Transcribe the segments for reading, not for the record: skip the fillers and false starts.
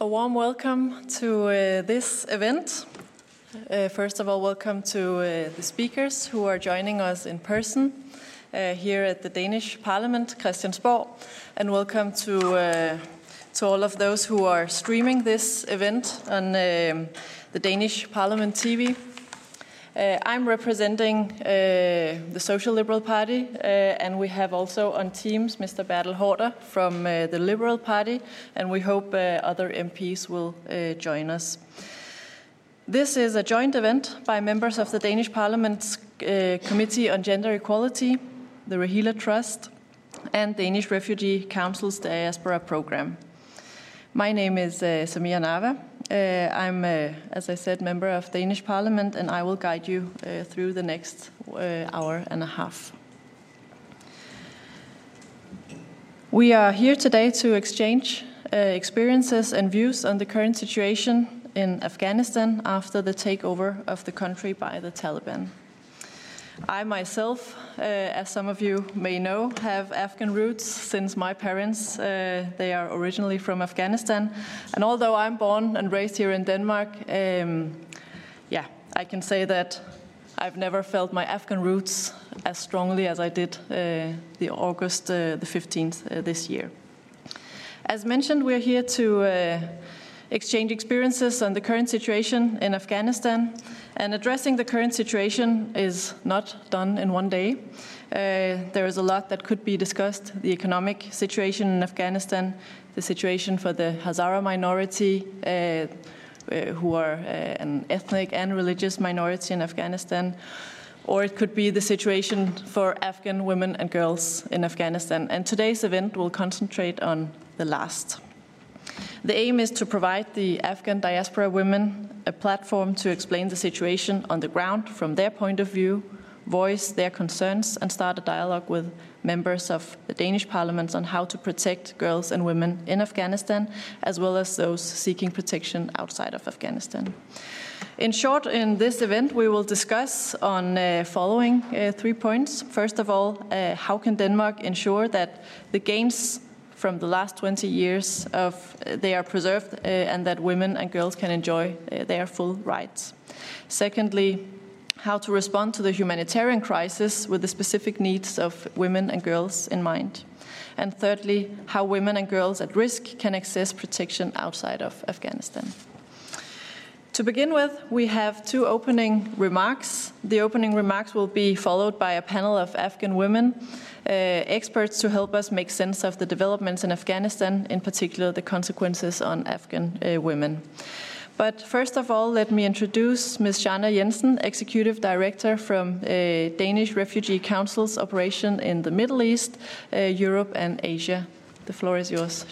A warm welcome to this event. First of all, welcome to the speakers who are joining us in person here at the Danish Parliament, Christiansborg, and welcome to all of those who are streaming this event on the Danish Parliament TV. I'm representing the Social Liberal Party, and we have also on Teams Mr. Bertel Haarder from the Liberal Party, and we hope other MPs will join us. This is a joint event by members of the Danish Parliament's Committee on Gender Equality, the Rahila Trust, and Danish Refugee Council's Diaspora Program. My name is Samira Nava. I'm, as I said, member of Danish Parliament, and I will guide you through the next hour and a half. We are here today to exchange experiences and views on the current situation in Afghanistan after the takeover of the country by the Taliban. I myself, as some of you may know, have Afghan roots since my parents, they are originally from Afghanistan. And although I'm born and raised here in Denmark, I can say that I've never felt my Afghan roots as strongly as I did the August the 15th this year. As mentioned, we're here to exchange experiences on the current situation in Afghanistan. And addressing the current situation is not done in one day. There is a lot that could be discussed. The economic situation in Afghanistan, the situation for the Hazara minority, who are an ethnic and religious minority in Afghanistan, or it could be the situation for Afghan women and girls in Afghanistan. And today's event will concentrate on the last. The aim is to provide the Afghan diaspora women a platform to explain the situation on the ground from their point of view, voice their concerns, and start a dialogue with members of the Danish Parliament on how to protect girls and women in Afghanistan, as well as those seeking protection outside of Afghanistan. In short, in this event, we will discuss on following 3 points. First of all, how can Denmark ensure that the gains from the last 20 years they are preserved and that women and girls can enjoy their full rights. Secondly, how to respond to the humanitarian crisis with the specific needs of women and girls in mind. And thirdly, how women and girls at risk can access protection outside of Afghanistan. To begin with, we have 2 opening remarks. The opening remarks will be followed by a panel of Afghan women, experts to help us make sense of the developments in Afghanistan, in particular the consequences on Afghan women. But first of all, let me introduce Ms. Shana Jensen, Executive Director from Danish Refugee Council's operation in the Middle East, Europe and Asia. The floor is yours.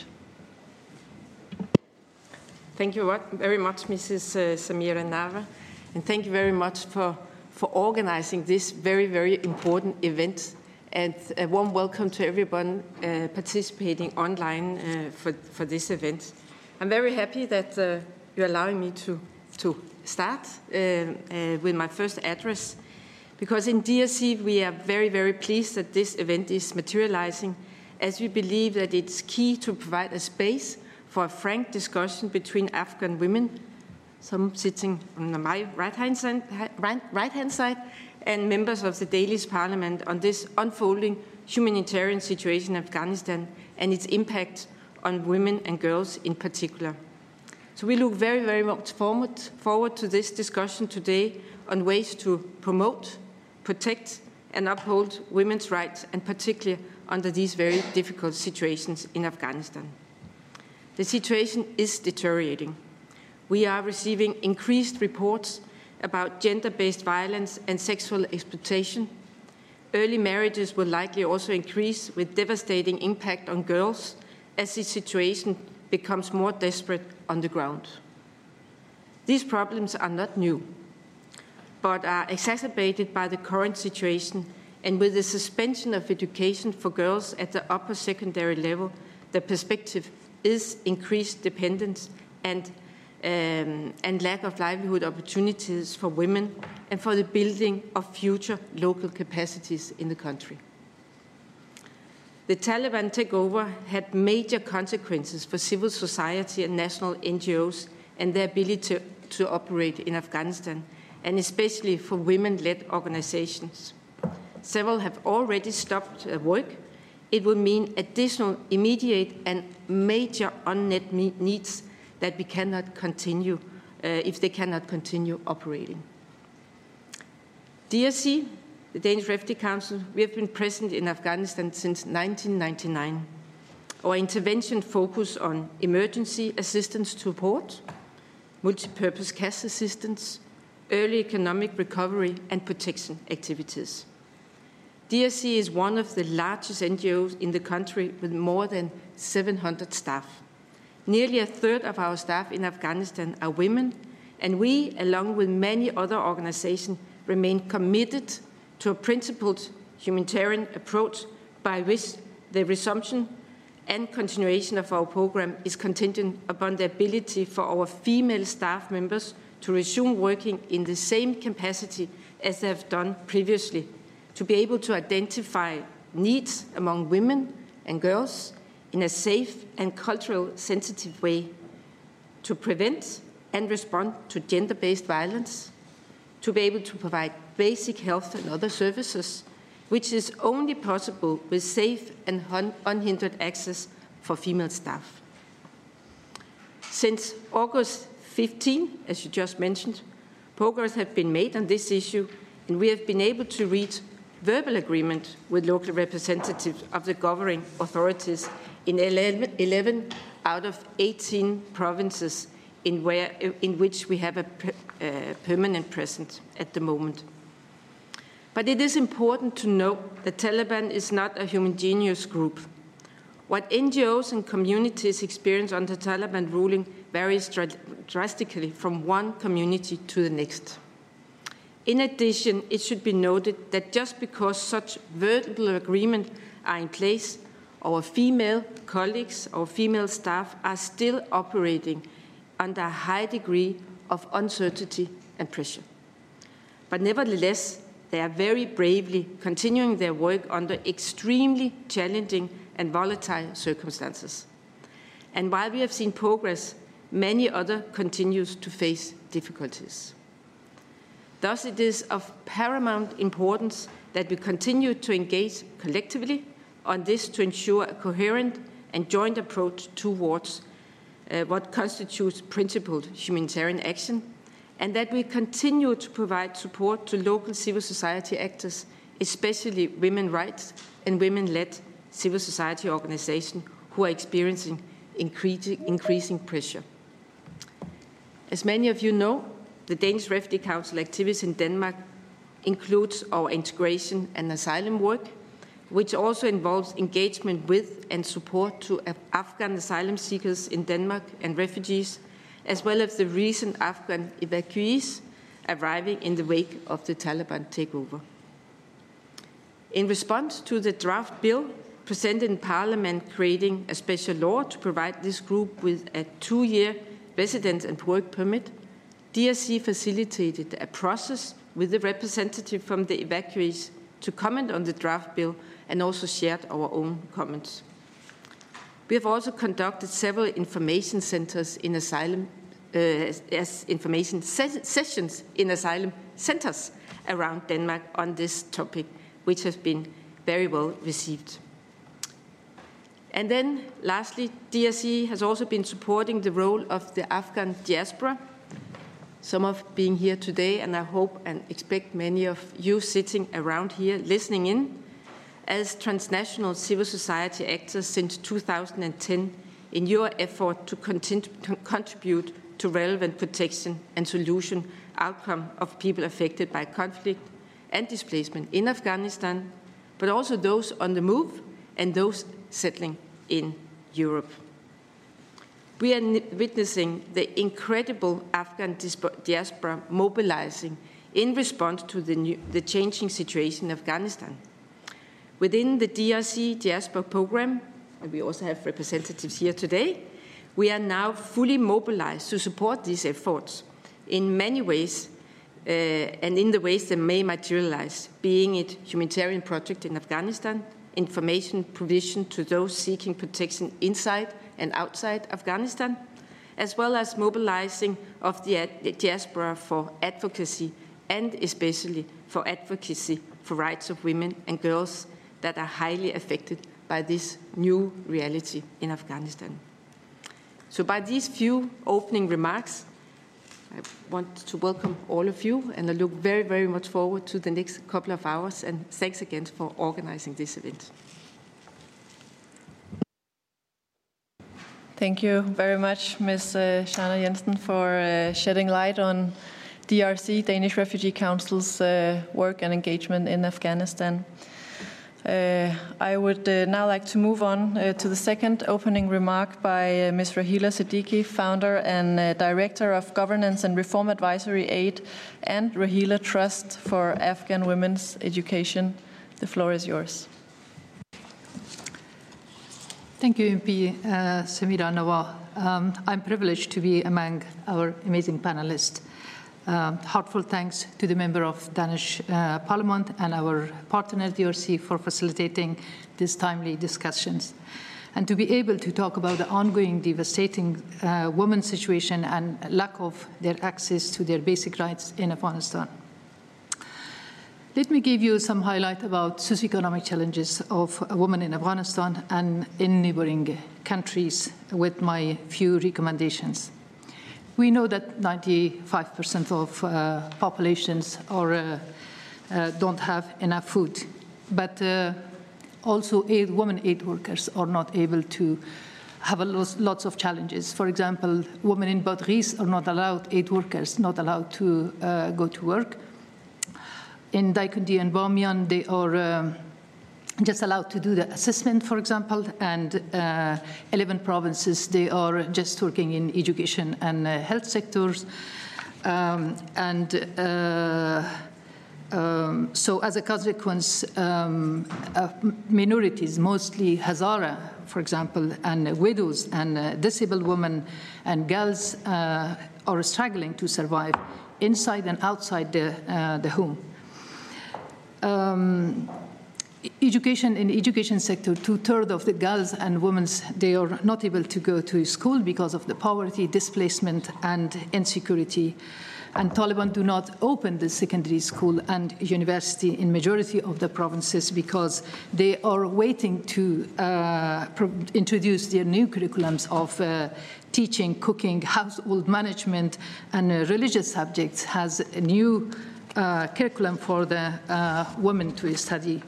Thank you very much, Mrs. Samira Nava, and thank you very much for organizing this very, very important event. And a warm welcome to everyone participating online for this event. I'm very happy that you're allowing me to start with my first address, because in DRC we are very, very pleased that this event is materializing, as we believe that it's key to provide a space for a frank discussion between Afghan women, some sitting on my right-hand side, and members of the Danish Parliament on this unfolding humanitarian situation in Afghanistan and its impact on women and girls in particular. So we look very, very much forward to this discussion today on ways to promote, protect, and uphold women's rights, and particularly under these very difficult situations in Afghanistan. The situation is deteriorating. We are receiving increased reports about gender-based violence and sexual exploitation. Early marriages will likely also increase, with devastating impact on girls as the situation becomes more desperate on the ground. These problems are not new, but are exacerbated by the current situation, and with the suspension of education for girls at the upper secondary level, the perspective is increased dependence and lack of livelihood opportunities for women and for the building of future local capacities in the country. the Taliban takeover had major consequences for civil society and national NGOs and their ability to operate in Afghanistan, and especially for women-led organizations. Several have already stopped work. It will mean additional immediate and major unmet needs that we cannot continue if they cannot continue operating. DRC, the Danish Refugee Council, we have been present in Afghanistan since 1999. Our intervention focuses on emergency assistance support, multi-purpose cash assistance, early economic recovery and protection activities. DRC is one of the largest NGOs in the country with more than 700 staff. Nearly a third of our staff in Afghanistan are women, and we, along with many other organizations, remain committed to a principled humanitarian approach by which the resumption and continuation of our program is contingent upon the ability for our female staff members to resume working in the same capacity as they have done previously, to be able to identify needs among women and girls in a safe and culturally sensitive way, to prevent and respond to gender-based violence, to be able to provide basic health and other services, which is only possible with safe and unhindered access for female staff. Since August 15, as you just mentioned, progress has been made on this issue, and we have been able to reach verbal agreement with local representatives of the governing authorities in 11 out of 18 provinces in which we have a permanent presence at the moment. But it is important to note that Taliban is not a homogeneous group. What NGOs and communities experience under Taliban ruling varies drastically from one community to the next. In addition, it should be noted that just because such verbal agreements are in place, our female colleagues, our female staff are still operating under a high degree of uncertainty and pressure. But nevertheless, they are very bravely continuing their work under extremely challenging and volatile circumstances. And while we have seen progress, many others continue to face difficulties. Thus, it is of paramount importance that we continue to engage collectively on this to ensure a coherent and joint approach towards what constitutes principled humanitarian action, and that we continue to provide support to local civil society actors, especially women's rights and women-led civil society organizations who are experiencing increasing pressure. As many of you know, the Danish Refugee Council activities in Denmark includes our integration and asylum work, which also involves engagement with and support to Afghan asylum seekers in Denmark and refugees, as well as the recent Afghan evacuees arriving in the wake of the Taliban takeover. In response to the draft bill presented in Parliament creating a special law to provide this group with a 2-year residence and work permit, DRC facilitated a process with the representative from the evacuees to comment on the draft bill and also shared our own comments. We have also conducted several information centers in asylum, information sessions in asylum centers around Denmark on this topic, which has been very well received. And then, lastly, DRC has also been supporting the role of the Afghan diaspora, some of being here today, and I hope and expect many of you sitting around here listening in, as transnational civil society actors since 2010 in your effort to contribute to relevant protection and solution outcome of people affected by conflict and displacement in Afghanistan, but also those on the move and those settling in Europe. We are witnessing the incredible Afghan diaspora mobilizing in response to the changing situation in Afghanistan. Within the DRC diaspora program, and we also have representatives here today, we are now fully mobilized to support these efforts in many ways and in the ways they may materialize, being it humanitarian project in Afghanistan, information provision to those seeking protection inside and outside Afghanistan, as well as mobilizing of the diaspora for advocacy, and especially for advocacy for rights of women and girls that are highly affected by this new reality in Afghanistan. So by these few opening remarks, I want to welcome all of you, and I look very, very much forward to the next couple of hours, and thanks again for organizing this event. Thank you very much, Ms. Shana Jensen, for shedding light on DRC, Danish Refugee Council's work and engagement in Afghanistan. I would now like to move on to the second opening remark by Ms. Rahila Siddiqui, founder and director of Governance and Reform Advisory Aid and Rahila Trust for Afghan Women's Education. The floor is yours. Thank you, MP Samira Nawal. I'm privileged to be among our amazing panelists. Heartfelt thanks to the member of Danish Parliament and our partner DRC for facilitating these timely discussions, and to be able to talk about the ongoing devastating women's situation and lack of their access to their basic rights in Afghanistan. Let me give you some highlight about socioeconomic challenges of women in Afghanistan and in neighboring countries with my few recommendations. We know that 95% of populations don't have enough food, but also women aid workers are not able to have lots of challenges. For example, women in Badghis are not allowed, aid workers, not allowed to go to work. In Daikundi and Bamiyan, they are just allowed to do the assessment, for example, and 11 provinces, they are just working in education and health sectors. So as a consequence, minorities, mostly Hazara, for example, and widows and disabled women and girls are struggling to survive inside and outside the home. Education, in the education sector, 2/3 of the girls and women, they are not able to go to school because of the poverty, displacement, and insecurity. And Taliban do not open the secondary school and university in majority of the provinces because they are waiting to introduce their new curriculums of teaching, cooking, household management, and religious subjects has a new curriculum for the women to study.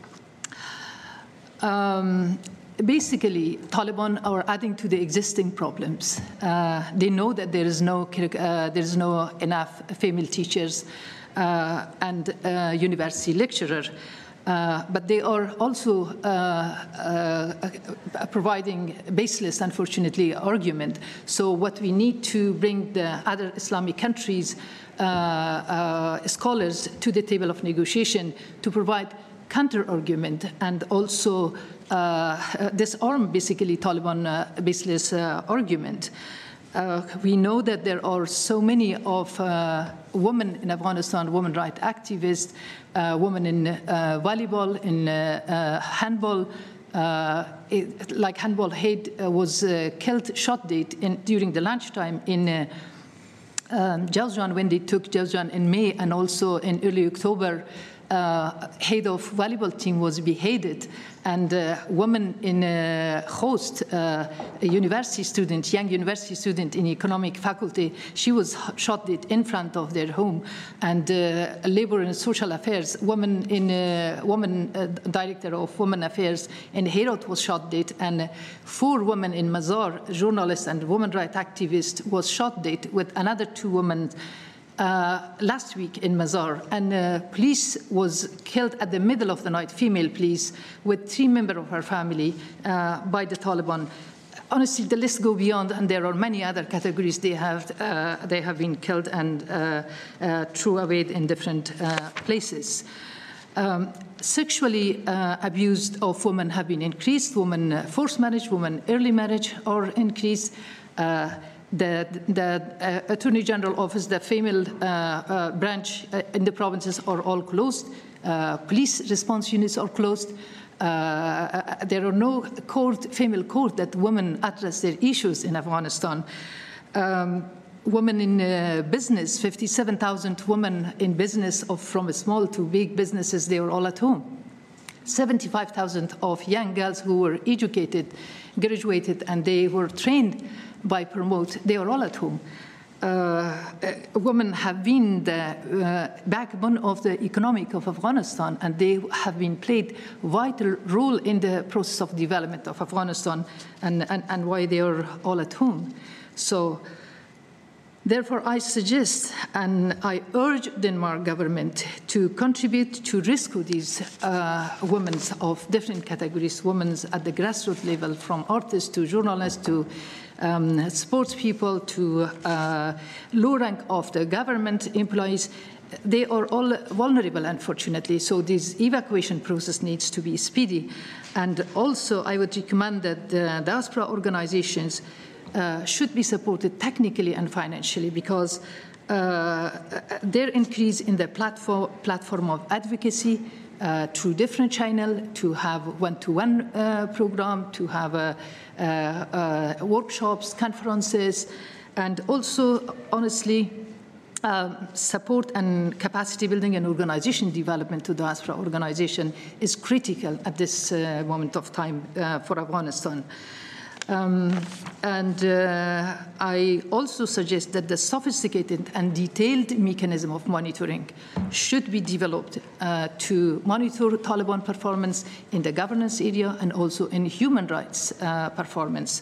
Basically, Taliban are adding to the existing problems. They know that there is no enough female teachers and university lecturers, but they are also providing baseless, unfortunately, argument. So what we need to bring the other Islamic countries, scholars to the table of negotiation to provide counter-argument and also disarm, basically, Taliban baseless argument. We know that there are so many of women in Afghanistan, women rights activists, women in volleyball, in handball. Like handball, Haid was killed, shot dead during the lunchtime in Jowzjan when they took Jowzjan in May, and also in early October. Head of volleyball team was beheaded, and a woman in Khost, a university student, young university student in economic faculty, she was shot dead in front of their home. And labor and social affairs, woman director of women affairs in Herat was shot dead, and 4 women in Mazar, journalists and women rights activists, was shot dead with another 2 women last week in Mazar, and police was killed at the middle of the night, female police, with 3 members of her family by the Taliban. Honestly, the list goes beyond, and there are many other categories they have been killed and thrown away in different places. Sexually abused of women have been increased. Women forced marriage, women early marriage are increased. The Attorney General Office, the female branch in the provinces are all closed. Police response units are closed. There are no female court that women address their issues in Afghanistan. Women in business, 57,000 women in business from small to big businesses, they are all at home. 75,000 of young girls who were educated, graduated, and they were trained by Promote, they are all at home. Women have been the backbone of the economy of Afghanistan, and they have been played a vital role in the process of development of Afghanistan and why they are all at home. So, therefore, I suggest and I urge Denmark government to contribute to rescue these women of different categories, women at the grassroots level, from artists to journalists to sports people to low rank of the government employees. They are all vulnerable, unfortunately, so this evacuation process needs to be speedy. And also, I would recommend that the diaspora organizations should be supported technically and financially, because their increase in the platform of advocacy through different channels, to have one-to-one program, to have workshops, conferences, and also, honestly, support and capacity building and organization development to diaspora organization is critical at this moment of time for Afghanistan. I also suggest that the sophisticated and detailed mechanism of monitoring should be developed to monitor Taliban performance in the governance area and also in human rights performance.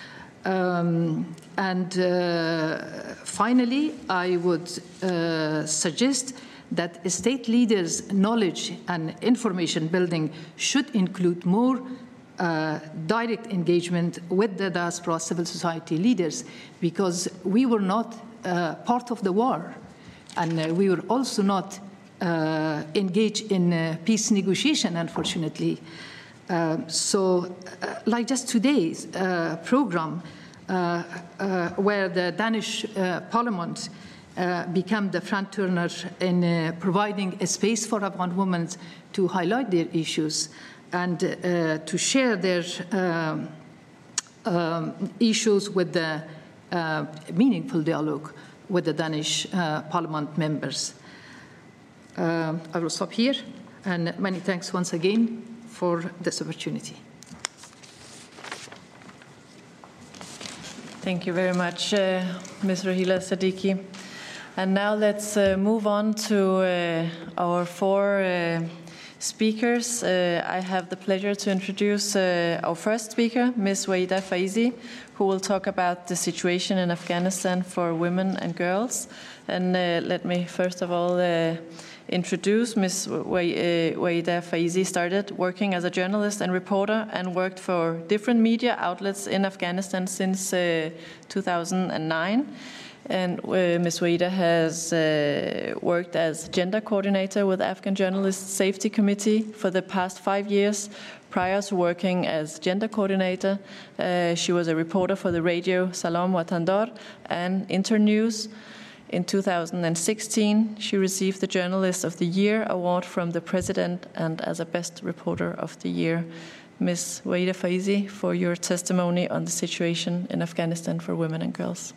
Finally, I would suggest that state leaders' knowledge and information building should include more direct engagement with the diaspora civil society leaders, because we were not part of the war, and we were also not engaged in peace negotiation, unfortunately. Like just today's program, where the Danish Parliament became the front runner in providing a space for Afghan women to highlight their issues and to share their issues with the meaningful dialogue with the Danish Parliament members. I will stop here, and many thanks once again for this opportunity. Thank you very much, Ms. Rahila Siddiqui. And now let's move on to our four speakers. I have the pleasure to introduce our first speaker, Ms. Waida Faizi, who will talk about the situation in Afghanistan for women and girls. And let me first of all introduce Ms. Waida Faizi. Started working as a journalist and reporter and worked for different media outlets in Afghanistan since 2009. And Ms. Waida has worked as gender coordinator with Afghan Journalists Safety Committee for the past 5 years. Prior to working as gender coordinator, she was a reporter for the radio Salam Watandar and Internews. In 2016, she received the Journalist of the Year award from the President and as a Best Reporter of the Year. Ms. Waida Faizi, for your testimony on the situation in Afghanistan for women and girls.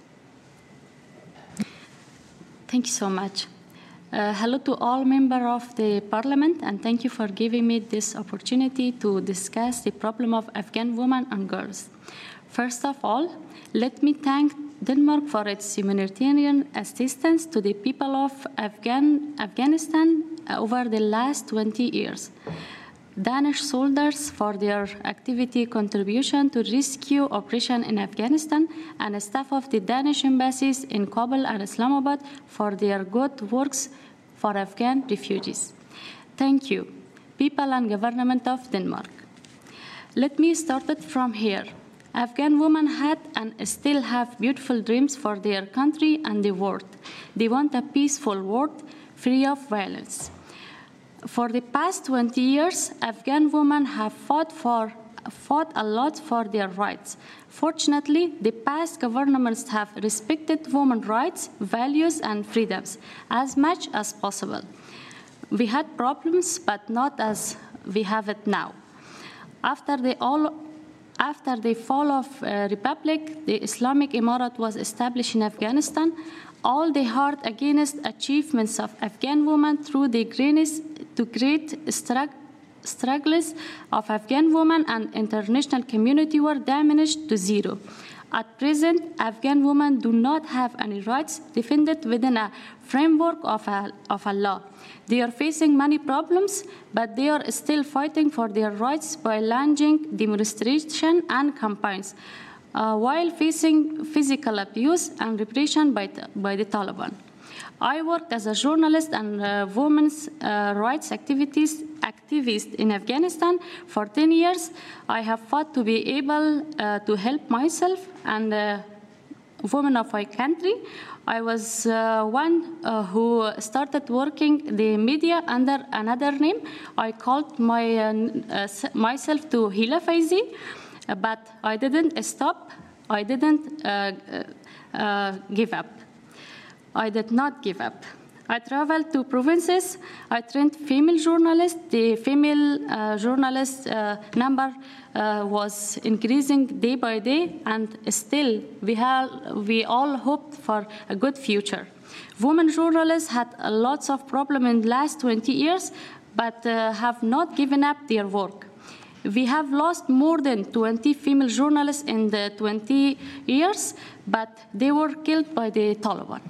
Thank you so much. Hello to all members of the Parliament, and thank you for giving me this opportunity to discuss the problem of Afghan women and girls. First of all, let me thank Denmark for its humanitarian assistance to the people of Afghanistan over the last 20 years. Danish soldiers for their activity contribution to rescue operation in Afghanistan, and staff of the Danish embassies in Kabul and Islamabad for their good works for Afghan refugees. Thank you, people and government of Denmark. Let me start it from here. Afghan women had and still have beautiful dreams for their country and the world. They want a peaceful world free of violence. For the past 20 years, Afghan women have fought a lot for their rights. Fortunately, the past governments have respected women's rights, values, and freedoms as much as possible. We had problems, but not as we have it now. After the fall of Republic, the Islamic Emirate was established in Afghanistan. All the hard against achievements of Afghan women through the great struggles of Afghan women and international community were diminished to zero. At present, Afghan women do not have any rights defended within a framework of a law. They are facing many problems, but they are still fighting for their rights by launching demonstrations and campaigns, while facing physical abuse and repression by the Taliban. I worked as a journalist and women's rights activist in Afghanistan for 10 years. I have fought to be able to help myself and women of my country. I was one who started working the media under another name. I called myself to Hila Faizi, but I didn't stop. I didn't give up. I did not give up. I traveled to provinces. I trained female journalists. The female journalist number was increasing day by day, and still we all hoped for a good future. Women journalists had lots of problems in the last 20 years, but have not given up their work. We have lost more than 20 female journalists in the 20 years, but they were killed by the Taliban.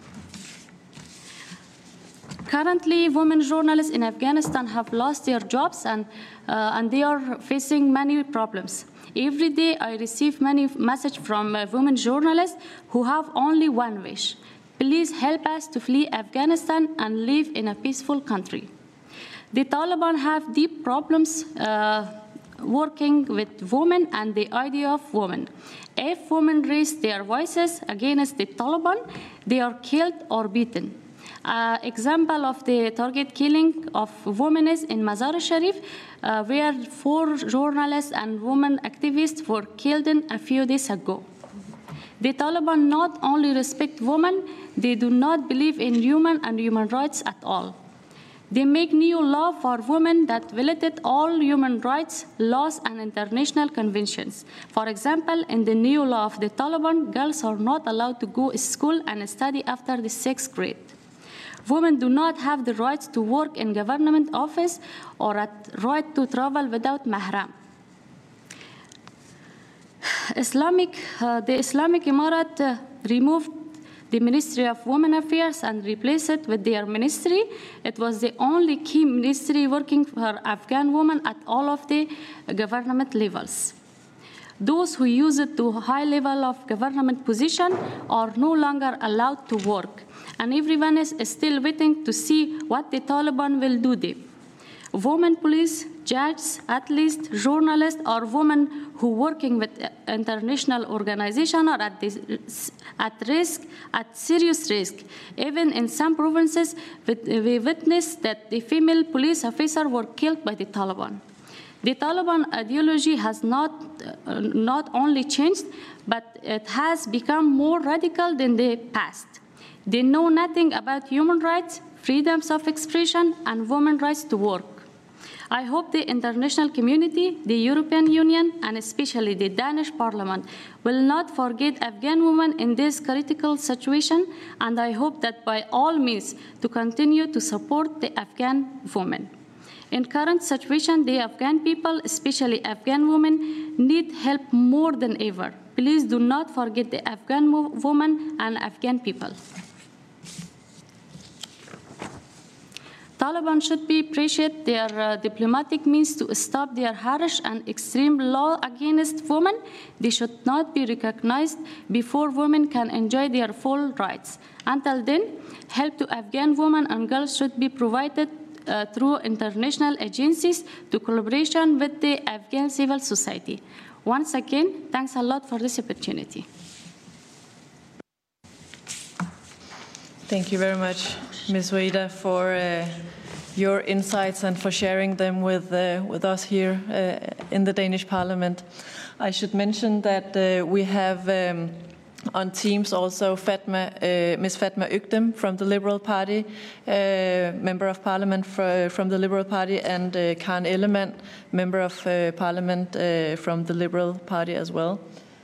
Currently, women journalists in Afghanistan have lost their jobs and they are facing many problems. Every day, I receive many messages from women journalists who have only one wish. Please help us to flee Afghanistan and live in a peaceful country. The Taliban have deep problems working with women and the idea of women. If women raise their voices against the Taliban, they are killed or beaten. Example of the target killing of women is in Mazar-e-Sharif, where 4 journalists and women activists were killed a few days ago. The Taliban not only respect women, they do not believe in human rights at all. They make new law for women that violated all human rights laws and international conventions. For example, in the new law of the Taliban, girls are not allowed to go to school and study after the 6th grade. Women do not have the right to work in government office or a right to travel without mahram. The Islamic Emirate removed the Ministry of Women Affairs and replaced it with their ministry. It was the only key ministry working for Afghan women at all of the government levels. Those who use it to high level of government position are no longer allowed to work, and everyone is still waiting to see what the Taliban will do there. Women police, judges, athletes, journalists, or women who working with international organizations are at serious risk. Even in some provinces, we witnessed that the female police officers were killed by the Taliban. The Taliban ideology has not only changed, but it has become more radical than the past. They know nothing about human rights, freedoms of expression, and women's rights to work. I hope the international community, the European Union, and especially the Danish Parliament will not forget Afghan women in this critical situation, and I hope that by all means to continue to support the Afghan women. In current situation, the Afghan people, especially Afghan women, need help more than ever. Please do not forget the Afghan women and Afghan people. Taliban should be appreciate their diplomatic means to stop their harsh and extreme law against women. They should not be recognized before women can enjoy their full rights. Until then, help to Afghan women and girls should be provided through international agencies to collaboration with the Afghan civil society. Once again, thanks a lot for this opportunity. Thank you very much, Ms. Weida, for your insights and for sharing them with us here in the Danish Parliament. I should mention that we have On Teams also Ms. Fatma Öktem from the Liberal Party, Member of Parliament from the Liberal Party, and Karen Ellemann, Member of Parliament from the Liberal Party as well.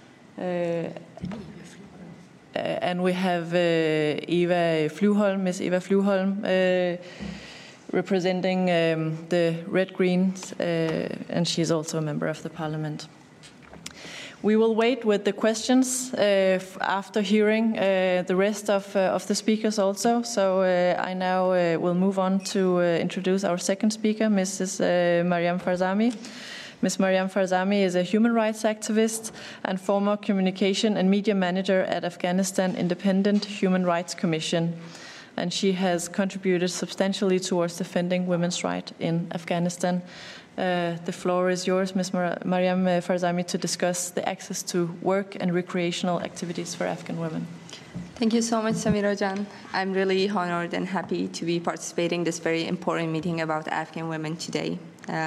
And we have Eva Flyvholm, Ms. Eva Flyvholm, representing the Red Greens, and she's also a member of the Parliament. We will wait with the questions after hearing the rest of the speakers also. So I now will move on to introduce our second speaker, Mrs. Maryam Farzami. Ms. Maryam Farzami is a human rights activist and former communication and media manager at Afghanistan Independent Human Rights Commission. And she has contributed substantially towards defending women's rights in Afghanistan. The floor is yours, Ms. Maryam Farzami, to discuss the access to work and recreational activities for Afghan women. Thank you so much, Samira Jan. I'm really honored and happy to be participating in this very important meeting about Afghan women today.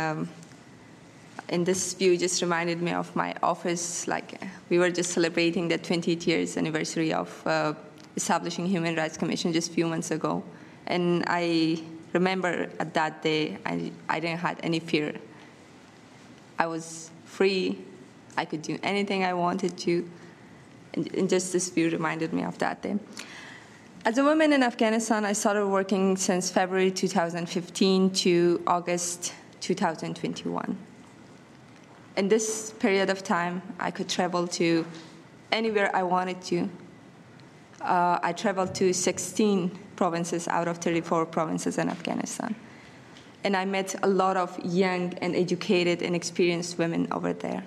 And this view just reminded me of my office. Like, we were just celebrating the 20th years anniversary of establishing Human Rights Commission just a few months ago. And I remember at that day, I didn't have any fear. I was free. I could do anything I wanted to. And just this view reminded me of that day. As a woman in Afghanistan, I started working since February 2015 to August 2021. In this period of time, I could travel to anywhere I wanted to. I traveled to 16 provinces out of 34 provinces in Afghanistan. And I met a lot of young and educated and experienced women over there.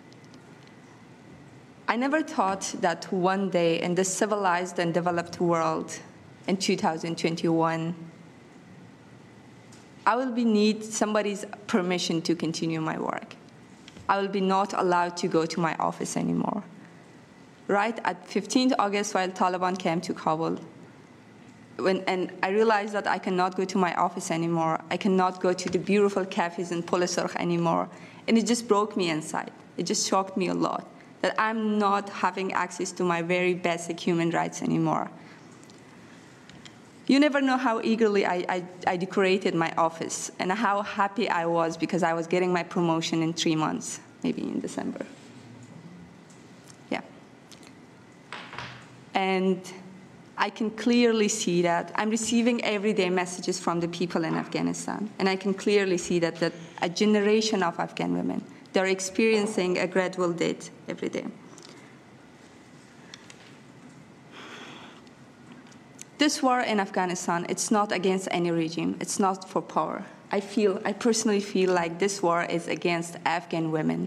I never thought that one day in this civilized and developed world in 2021, I will need somebody's permission to continue my work. I will be not allowed to go to my office anymore. Right at 15th August, while Taliban came to Kabul, and I realized that I cannot go to my office anymore. I cannot go to the beautiful cafes in Polisorg anymore. And it just broke me inside. It just shocked me a lot that I'm not having access to my very basic human rights anymore. You never know how eagerly I decorated my office and how happy I was because I was getting my promotion in 3 months, maybe in December. Yeah. And I can clearly see that I'm receiving everyday messages from the people in Afghanistan. And I can clearly see that a generation of Afghan women, they're experiencing a gradual death every day. This war in Afghanistan, it's not against any regime. It's not for power. I personally feel like this war is against Afghan women.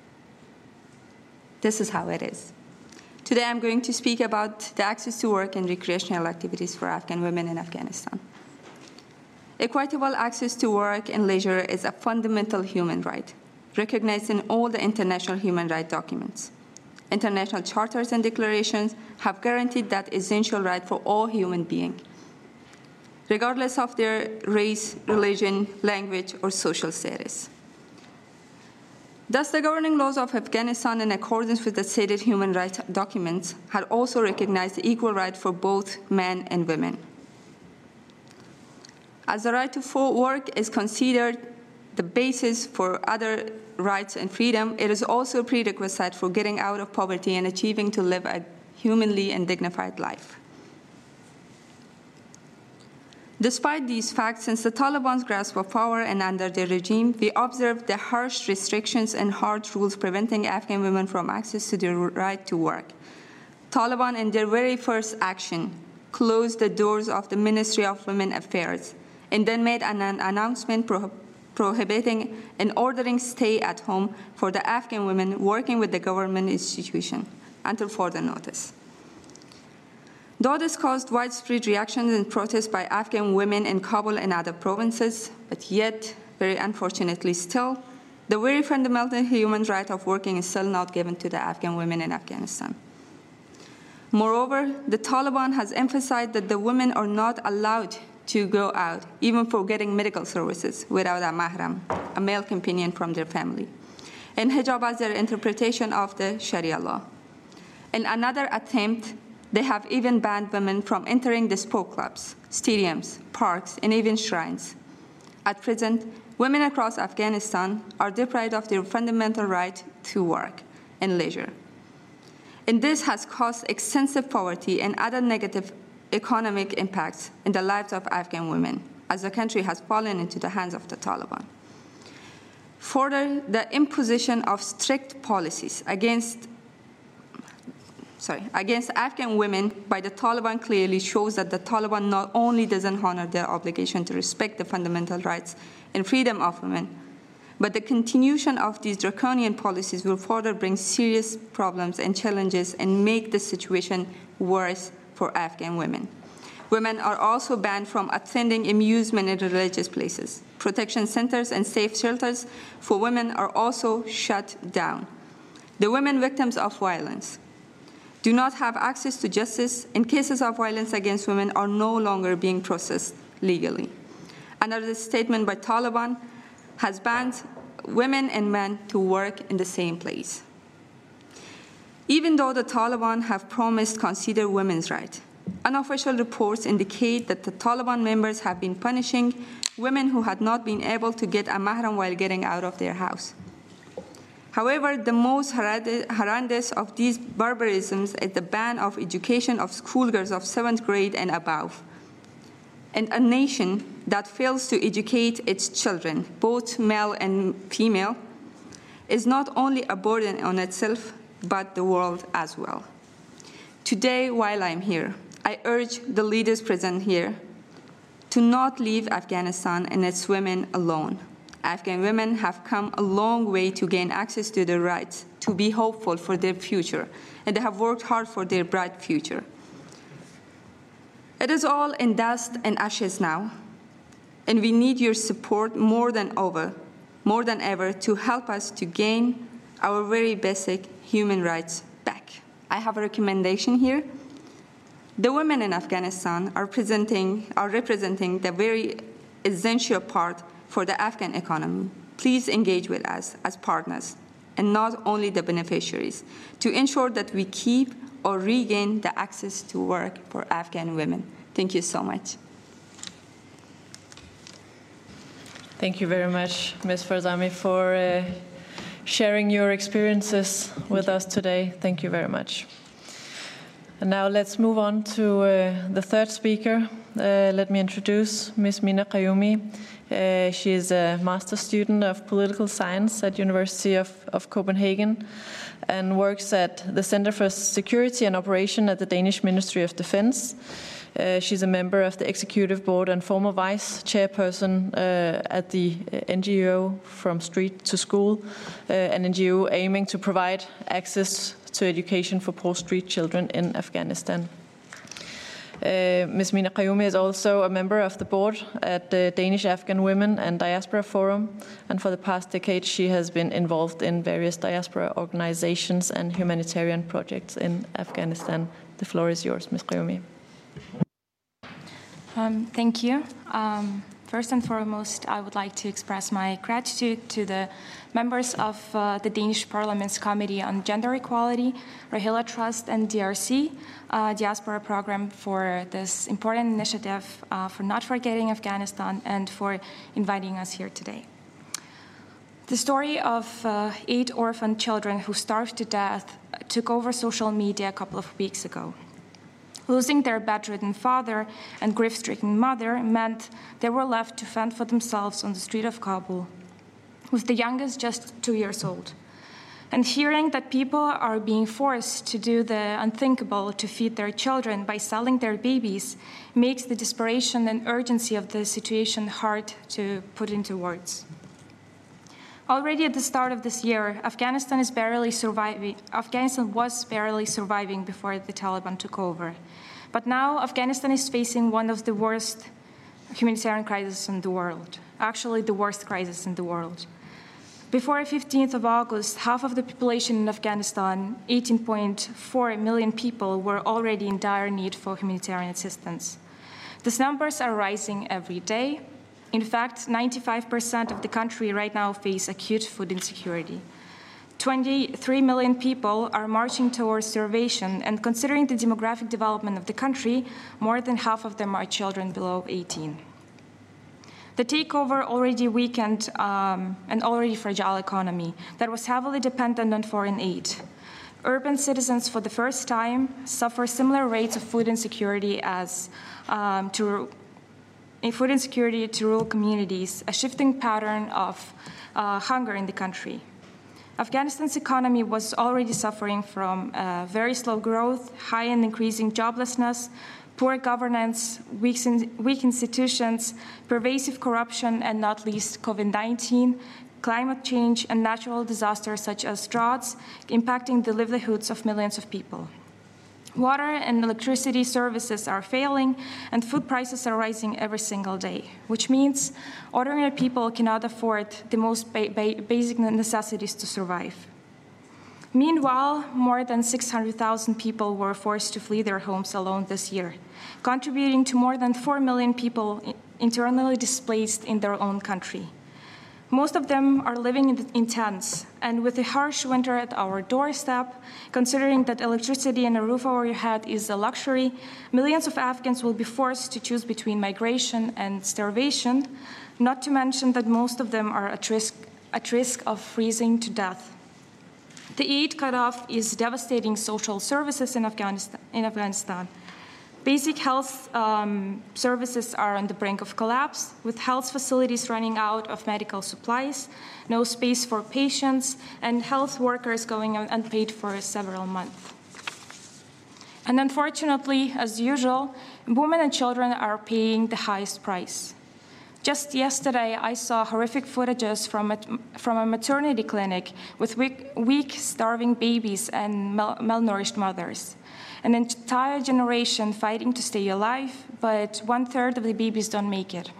This is how it is. Today I'm going to speak about the access to work and recreational activities for Afghan women in Afghanistan. Equitable access to work and leisure is a fundamental human right, recognized in all the international human rights documents. International charters and declarations have guaranteed that essential right for all human beings, regardless of their race, religion, language, or social status. Thus, the governing laws of Afghanistan, in accordance with the stated human rights documents, had also recognized the equal right for both men and women. As the right to full work is considered the basis for other rights and freedom, it is also a prerequisite for getting out of poverty and achieving to live a humanly and dignified life. Despite these facts, since the Taliban's grasp of power and under their regime, we observed the harsh restrictions and hard rules preventing Afghan women from access to their right to work. Taliban, in their very first action, closed the doors of the Ministry of Women Affairs and then made an announcement prohibiting and ordering stay at home for the Afghan women working with the government institution until further notice. Though this caused widespread reactions and protests by Afghan women in Kabul and other provinces, but yet, very unfortunately still, the very fundamental human right of working is still not given to the Afghan women in Afghanistan. Moreover, the Taliban has emphasized that the women are not allowed to go out, even for getting medical services, without a mahram, a male companion from their family, and hijab as their interpretation of the Sharia law. In another attempt, they have even banned women from entering the sport clubs, stadiums, parks, and even shrines. At present, women across Afghanistan are deprived of their fundamental right to work and leisure. And this has caused extensive poverty and other negative economic impacts in the lives of Afghan women, as the country has fallen into the hands of the Taliban. Further, the imposition of strict policies against Afghan women by the Taliban clearly shows that the Taliban not only doesn't honor their obligation to respect the fundamental rights and freedom of women, but the continuation of these draconian policies will further bring serious problems and challenges and make the situation worse for Afghan women. Women are also banned from attending amusement and religious places. Protection centers and safe shelters for women are also shut down. The women victims of violence do not have access to justice, and cases of violence against women are no longer being processed legally. Another statement by Taliban has banned women and men to work in the same place. Even though the Taliban have promised to consider women's rights, unofficial reports indicate that the Taliban members have been punishing women who had not been able to get a mahram while getting out of their house. However, the most horrendous of these barbarisms is the ban of education of schoolgirls of 7th grade and above. And a nation that fails to educate its children, both male and female, is not only a burden on itself, but the world as well. Today, while I'm here, I urge the leaders present here to not leave Afghanistan and its women alone. Afghan women have come a long way to gain access to their rights, to be hopeful for their future, and they have worked hard for their bright future. It is all in dust and ashes now, and we need your support more than ever to help us to gain our very basic human rights back. I have a recommendation here. The women in Afghanistan are representing the very essential part for the Afghan economy. Please engage with us as partners and not only the beneficiaries to ensure that we keep or regain the access to work for Afghan women. Thank you so much. Thank you very much, Ms. Farzami, for sharing your experiences with us today. Thank you very much. And now let's move on to the third speaker. Let me introduce Ms. Mina Qayyumi. She is a master's student of political science at University of Copenhagen and works at the Center for Security and Operation at the Danish Ministry of Defense. She's a member of the executive board and former vice chairperson at the NGO From Street to School, an NGO aiming to provide access to education for poor street children in Afghanistan. Ms. Mina Qayyumi is also a member of the board at the Danish Afghan Women and Diaspora Forum, and for the past decade she has been involved in various diaspora organizations and humanitarian projects in Afghanistan. The floor is yours, Ms. Qayyumi. Thank you. First and foremost, I would like to express my gratitude to the members of the Danish Parliament's Committee on Gender Equality, Rahila Trust, and DRC Diaspora Program for this important initiative, for not forgetting Afghanistan, and for inviting us here today. The story of 8 orphan children who starved to death took over social media a couple of weeks ago. Losing their bedridden father and grief-stricken mother meant they were left to fend for themselves on the street of Kabul, with the youngest just 2 years old. And hearing that people are being forced to do the unthinkable to feed their children by selling their babies makes the desperation and urgency of the situation hard to put into words. Already at the start of this year, Afghanistan was barely surviving before the Taliban took over. But now Afghanistan is facing one of the worst humanitarian crises in the world, actually the worst crisis in the world. Before 15th of August, half of the population in Afghanistan, 18.4 million people, were already in dire need for humanitarian assistance. These numbers are rising every day. In fact, 95% of the country right now face acute food insecurity. 23 million people are marching towards starvation, and considering the demographic development of the country, more than half of them are children below 18. The takeover already weakened an already fragile economy that was heavily dependent on foreign aid. Urban citizens, for the first time, suffer similar rates of food insecurity to rural communities, a shifting pattern of hunger in the country. Afghanistan's economy was already suffering from very slow growth, high and increasing joblessness, poor governance, weak institutions, pervasive corruption, and not least COVID-19, climate change, and natural disasters such as droughts impacting the livelihoods of millions of people. Water and electricity services are failing, and food prices are rising every single day, which means ordinary people cannot afford the most basic necessities to survive. Meanwhile, more than 600,000 people were forced to flee their homes alone this year, contributing to more than 4 million people internally displaced in their own country. Most of them are living in tents, and with a harsh winter at our doorstep, considering that electricity and a roof over your head is a luxury, millions of Afghans will be forced to choose between migration and starvation, not to mention that most of them are at risk of freezing to death. The aid cutoff is devastating social services in Afghanistan. Basic health services are on the brink of collapse, with health facilities running out of medical supplies, no space for patients, and health workers going unpaid for several months. And unfortunately, as usual, women and children are paying the highest price. Just yesterday, I saw horrific footages from a maternity clinic with weak, starving babies and malnourished mothers. An entire generation fighting to stay alive, but 1/3 of the babies don't make it.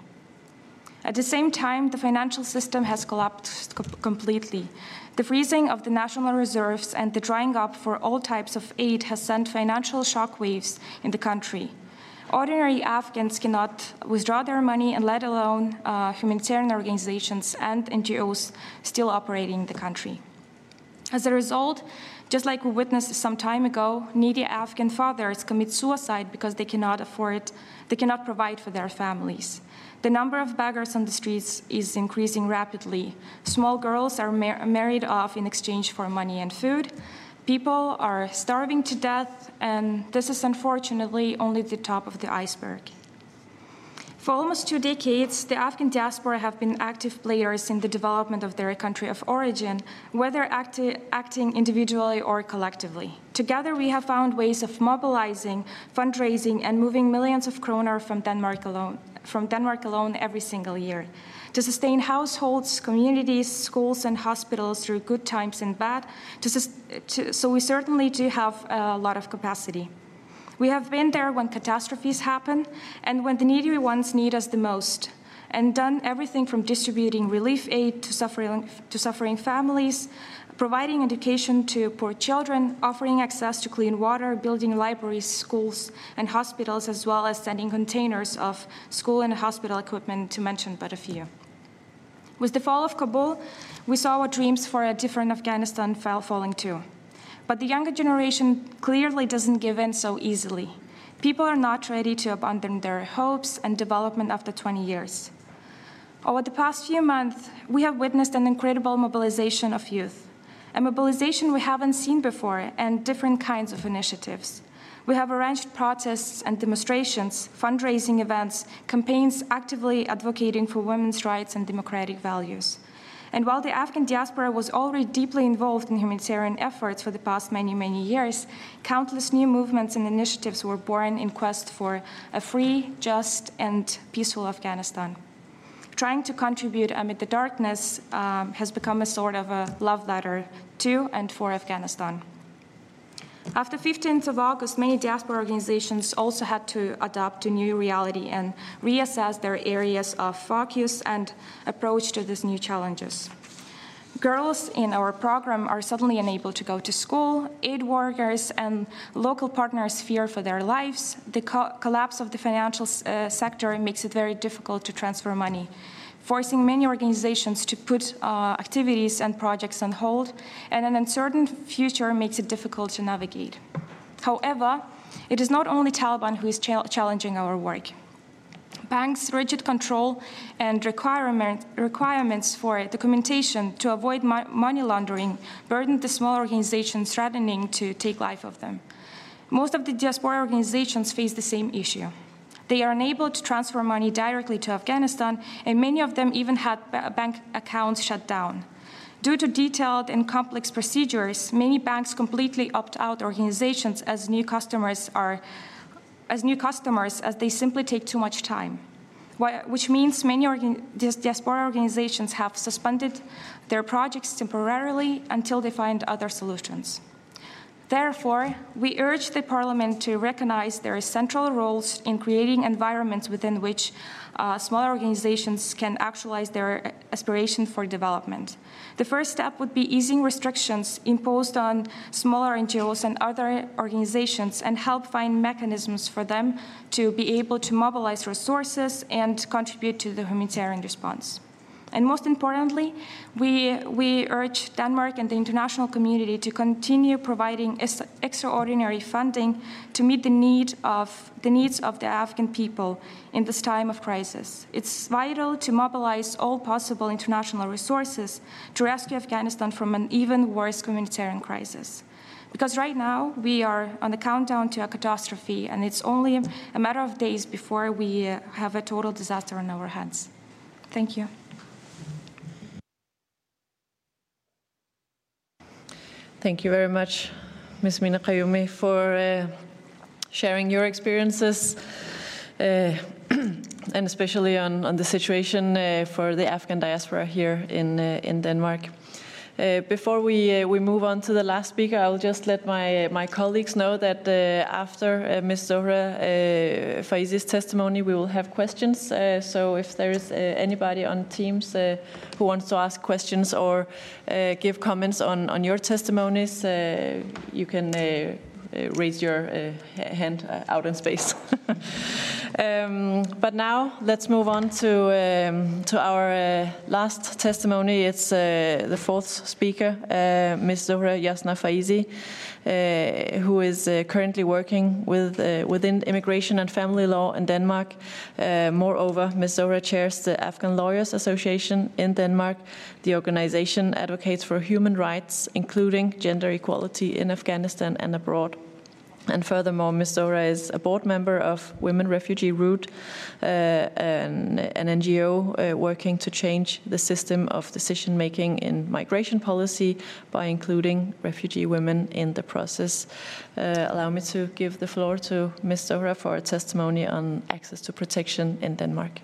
At the same time, the financial system has collapsed completely. The freezing of the national reserves and the drying up for all types of aid has sent financial shockwaves in the country. Ordinary Afghans cannot withdraw their money, and let alone humanitarian organizations and NGOs still operating in the country. As a result, just like we witnessed some time ago, needy Afghan fathers commit suicide because they cannot provide for their families. The number of beggars on the streets is increasing rapidly. Small girls are married off in exchange for money and food. People are starving to death, and this is unfortunately only the top of the iceberg. For almost 2 decades, the Afghan diaspora have been active players in the development of their country of origin, whether acting individually or collectively. Together, we have found ways of mobilizing, fundraising, and moving millions of kroner from Denmark alone every single year to sustain households, communities, schools, and hospitals through good times and bad. So we certainly do have a lot of capacity. We have been there when catastrophes happen and when the needy ones need us the most, and done everything from distributing relief aid to suffering families, providing education to poor children, offering access to clean water, building libraries, schools, and hospitals, as well as sending containers of school and hospital equipment, to mention but a few. With the fall of Kabul, we saw our dreams for a different Afghanistan falling too. But the younger generation clearly doesn't give in so easily. People are not ready to abandon their hopes and development after 20 years. Over the past few months, we have witnessed an incredible mobilization of youth, a mobilization we haven't seen before, and different kinds of initiatives. We have arranged protests and demonstrations, fundraising events, campaigns actively advocating for women's rights and democratic values. And while the Afghan diaspora was already deeply involved in humanitarian efforts for the past many years, countless new movements and initiatives were born in quest for a free, just, and peaceful Afghanistan. Trying to contribute amid the darkness has become a sort of a love letter to and for Afghanistan. After 15th of August, many diaspora organizations also had to adapt to new reality and reassess their areas of focus and approach to these new challenges. Girls in our program are suddenly unable to go to school, aid workers and local partners fear for their lives. The collapse of the financial sector makes it very difficult to transfer money. forcing many organizations to put activities and projects on hold, and an uncertain future makes it difficult to navigate. However, it is not only Taliban who is challenging our work. Banks' rigid control and requirements for documentation to avoid money laundering burdened the small organizations threatening to take life of them. Most of the diaspora organizations face the same issue. They are unable to transfer money directly to Afghanistan, and many of them even had bank accounts shut down. Due to detailed and complex procedures, many banks completely opt out organizations as new customers as they simply take too much time, which means many diaspora organizations have suspended their projects temporarily until they find other solutions. Therefore, we urge the Parliament to recognize their central roles in creating environments within which smaller organizations can actualize their aspiration for development. The first step would be easing restrictions imposed on smaller NGOs and other organizations and help find mechanisms for them to be able to mobilize resources and contribute to the humanitarian response. And most importantly, we urge Denmark and the international community to continue providing extraordinary funding to meet the needs of the Afghan people in this time of crisis. It's vital to mobilize all possible international resources to rescue Afghanistan from an even worse humanitarian crisis. Because right now, we are on the countdown to a catastrophe, and it's only a matter of days before we have a total disaster on our hands. Thank you. Thank you very much, Ms. Mina Qayyumi, for sharing your experiences, and especially on the situation for the Afghan diaspora here in Denmark. Before we move on to the last speaker, I will just let my colleagues know that after Ms. Zohra Faizi's testimony, we will have questions. So if there is anybody on Teams who wants to ask questions or give comments on your testimonies, you can raise your hand out in space. But now let's move on to our last testimony. It's the fourth speaker, Ms. Zohra Yasna Faizi, who is currently working within immigration and family law in Denmark. Moreover, Ms. Zohra chairs the Afghan Lawyers Association in Denmark. The organization advocates for human rights, including gender equality in Afghanistan and abroad. And furthermore, Ms. Zohra is a board member of Women Refugee Route, an NGO working to change the system of decision-making in migration policy by including refugee women in the process. Allow me to give the floor to Ms. Zohra for a testimony on access to protection in Denmark.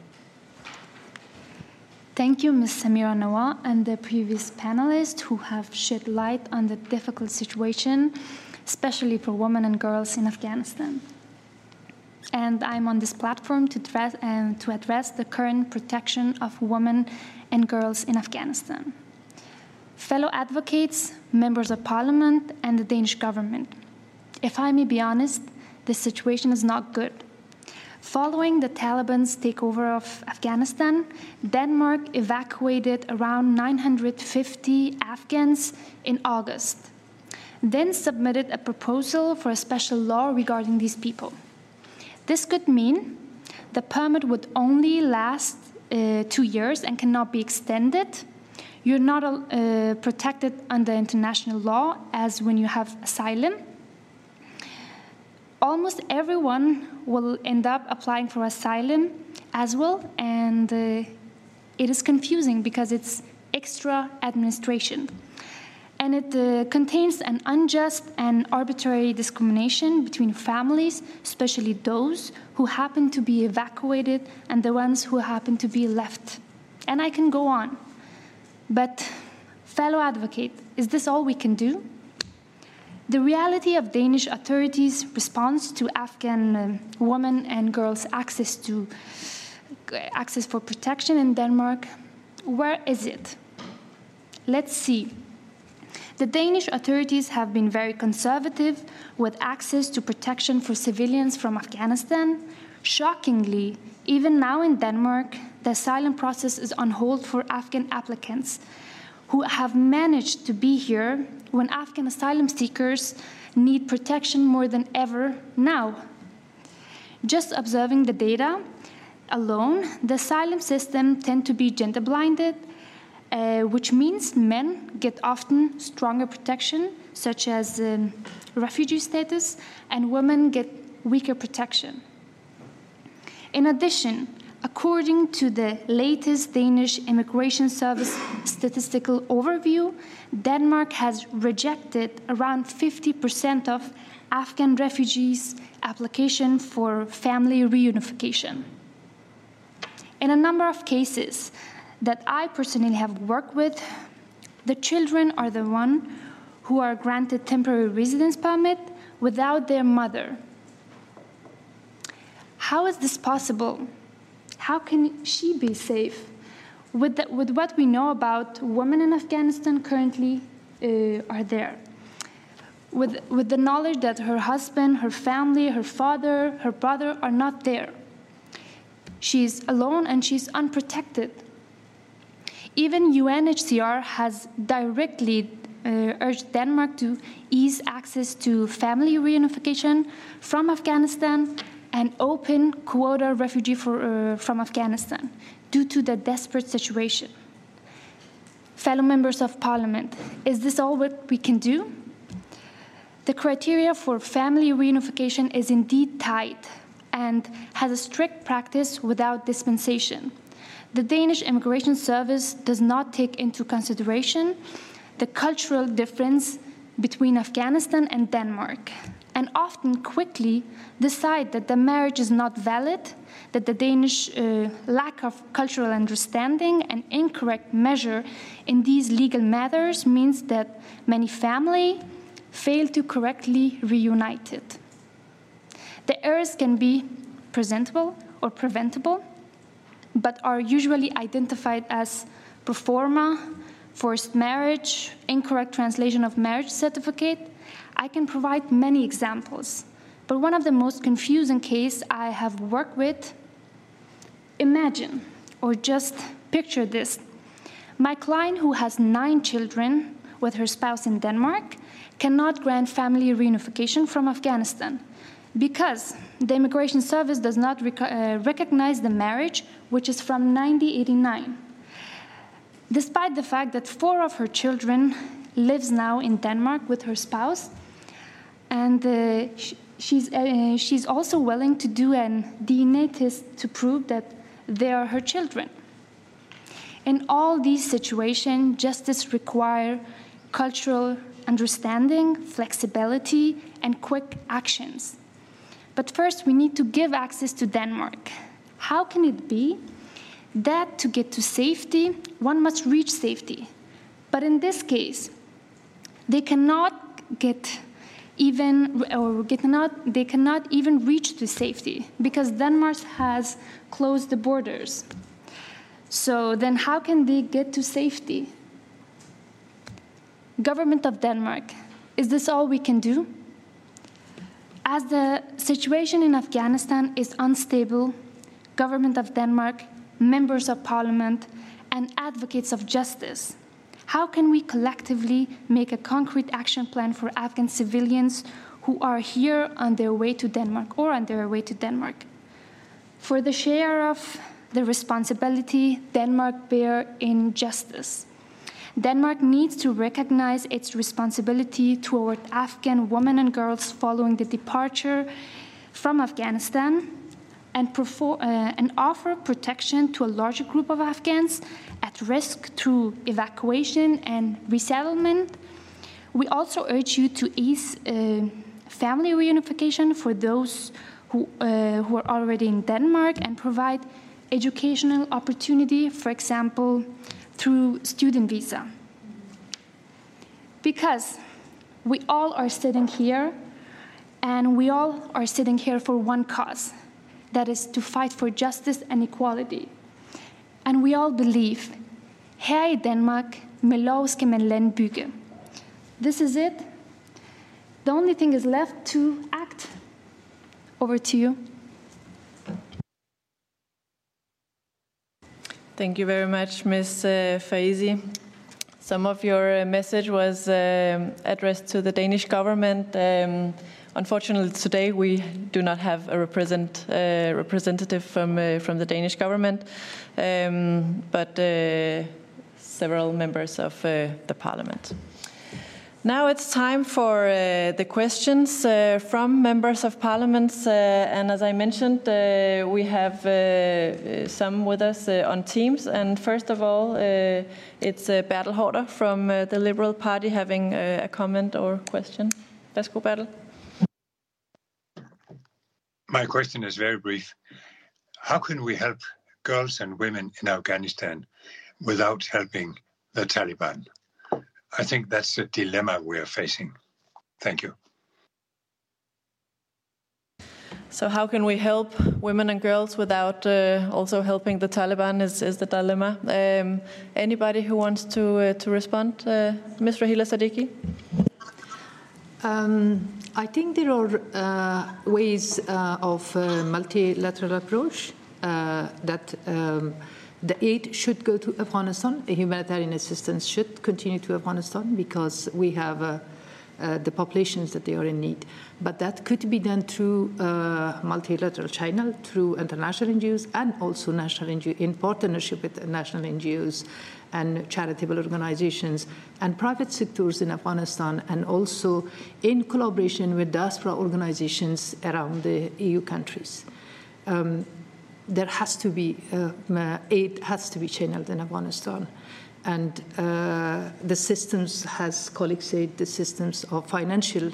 Thank you, Ms. Samira Nawal, and the previous panelists who have shed light on the difficult situation, especially for women and girls in Afghanistan. And I'm on this platform to address the current protection of women and girls in Afghanistan. Fellow advocates, members of parliament, and the Danish government, if I may be honest, this situation is not good. Following the Taliban's takeover of Afghanistan, Denmark evacuated around 950 Afghans in August, then submitted a proposal for a special law regarding these people. This could mean the permit would only last 2 years and cannot be extended. You're not protected under international law as when you have asylum. Almost everyone will end up applying for asylum as well, and it is confusing because it's extra administration. And it contains an unjust and arbitrary discrimination between families, especially those who happen to be evacuated and the ones who happen to be left. And I can go on. But, fellow advocate, is this all we can do? The reality of Danish authorities' response to Afghan women and girls' access for protection in Denmark, where is it? Let's see. The Danish authorities have been very conservative with access to protection for civilians from Afghanistan. Shockingly, even now in Denmark, the asylum process is on hold for Afghan applicants who have managed to be here when Afghan asylum seekers need protection more than ever now. Just observing the data alone, the asylum system tends to be gender-blinded, which means men get often stronger protection, such as refugee status, and women get weaker protection. In addition, according to the latest Danish Immigration Service statistical overview, Denmark has rejected around 50% of Afghan refugees' application for family reunification. In a number of cases that I personally have worked with, the children are the ones who are granted temporary residence permit without their mother. How is this possible? How can she be safe? With what we know about women in Afghanistan currently are there. With the knowledge that her husband, her family, her father, her brother are not there. She's alone and she's unprotected. Even UNHCR has directly urged Denmark to ease access to family reunification from Afghanistan and open quota refugee from Afghanistan due to the desperate situation. Fellow members of parliament, is this all what we can do? The criteria for family reunification is indeed tight and has a strict practice without dispensation. The Danish Immigration Service does not take into consideration the cultural difference between Afghanistan and Denmark, and often quickly decide that the marriage is not valid, that the Danish lack of cultural understanding and incorrect measure in these legal matters means that many families fail to correctly reunite it. The errors can be presentable or preventable, but are usually identified as pro forma, forced marriage, incorrect translation of marriage certificate. I can provide many examples, but one of the most confusing cases I have worked with, imagine, or just picture this. My client, who has 9 children with her spouse in Denmark, cannot grant family reunification from Afghanistan because the Immigration Service does not recognize the marriage, which is from 1989. Despite the fact that 4 of her children lives now in Denmark with her spouse, and she's also willing to do a DNA test to prove that they are her children. In all these situations, justice requires cultural understanding, flexibility, and quick actions. But first, we need to give access to Denmark. How can it be that to get to safety, one must reach safety? But in this case, they cannot even reach to safety because Denmark has closed the borders. So then how can they get to safety? Government of Denmark, is this all we can do? As the situation in Afghanistan is unstable, Government of Denmark, members of parliament, and advocates of justice, how can we collectively make a concrete action plan for Afghan civilians who are here on their way to Denmark or on their way to Denmark? For the share of the responsibility Denmark bears in justice, Denmark needs to recognize its responsibility toward Afghan women and girls following the departure from Afghanistan and offer protection to a larger group of Afghans at risk through evacuation and resettlement. We also urge you to ease family reunification for those who are already in Denmark and provide educational opportunity, for example, through student visa. Because we all are sitting here, and we all are sitting here for one cause, that is to fight for justice and equality. And we all believe, her I Danmark, med lov skal man land bygge. This is it. The only thing is left to act. Over to you. Thank you very much, Ms. Faizi. Some of your message was addressed to the Danish government. Unfortunately, today we do not have a representative from the Danish government, but several members of the parliament. Now it's time for the questions from members of parliament. And as I mentioned, we have some with us on Teams. And first of all, it's Bertel Haarder from the Liberal Party having a comment or question. Værsgo, Bertel. My question is very brief. How can we help girls and women in Afghanistan without helping the Taliban? I think that's the dilemma we are facing. Thank you. So how can we help women and girls without also helping the Taliban is the dilemma. Anybody who wants to respond? Ms. Rahila Siddiqui? I think there are ways of multilateral approach that the aid should go to Afghanistan. Humanitarian assistance should continue to Afghanistan because we have the populations that they are in need. But that could be done through multilateral channel, through international NGOs, and also national NGOs in partnership with national NGOs and charitable organizations and private sectors in Afghanistan, and also in collaboration with diaspora organizations around the EU countries. There has to be aid has to be channeled in Afghanistan, and the systems, as colleagues said, the systems of financial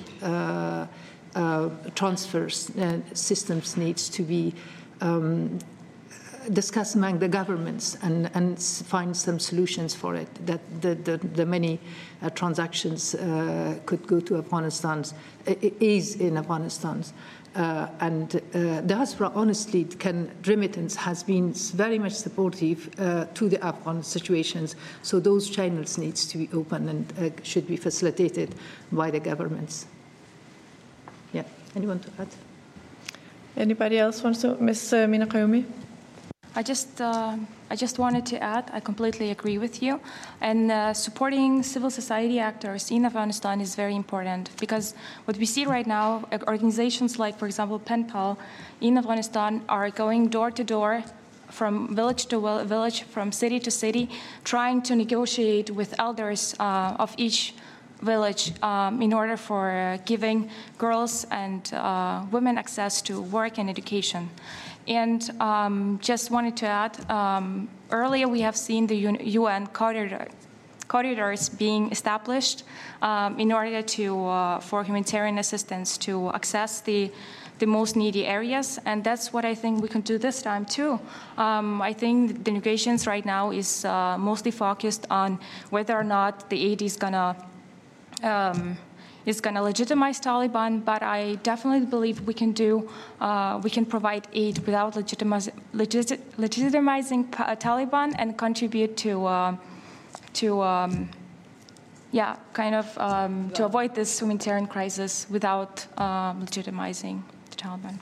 transfers systems needs to be discussed among the governments and find some solutions for it. That the many transactions could go to Afghanistan, is in Afghanistan. And diaspora, honestly, remittance has been very much supportive to the Afghan situations. So those channels needs to be open and should be facilitated by the governments. Yeah, anyone to add? Anybody else wants to? Ms. Mina Qayoumi? I just wanted to add, I completely agree with you. And supporting civil society actors in Afghanistan is very important, because what we see right now, organizations like, for example, PenPal in Afghanistan are going door to door, from village to village, from city to city, trying to negotiate with elders of each village in order for giving girls and women access to work and education. And just wanted to add, earlier we have seen the UN corridors being established in order to for humanitarian assistance to access the most needy areas, and that's what I think we can do this time too. I think the negotiations right now is mostly focused on whether or not the aid is gonna legitimize Taliban, but I definitely believe we can provide aid without legitimizing Taliban and contribute to avoid this humanitarian crisis without legitimizing the Taliban.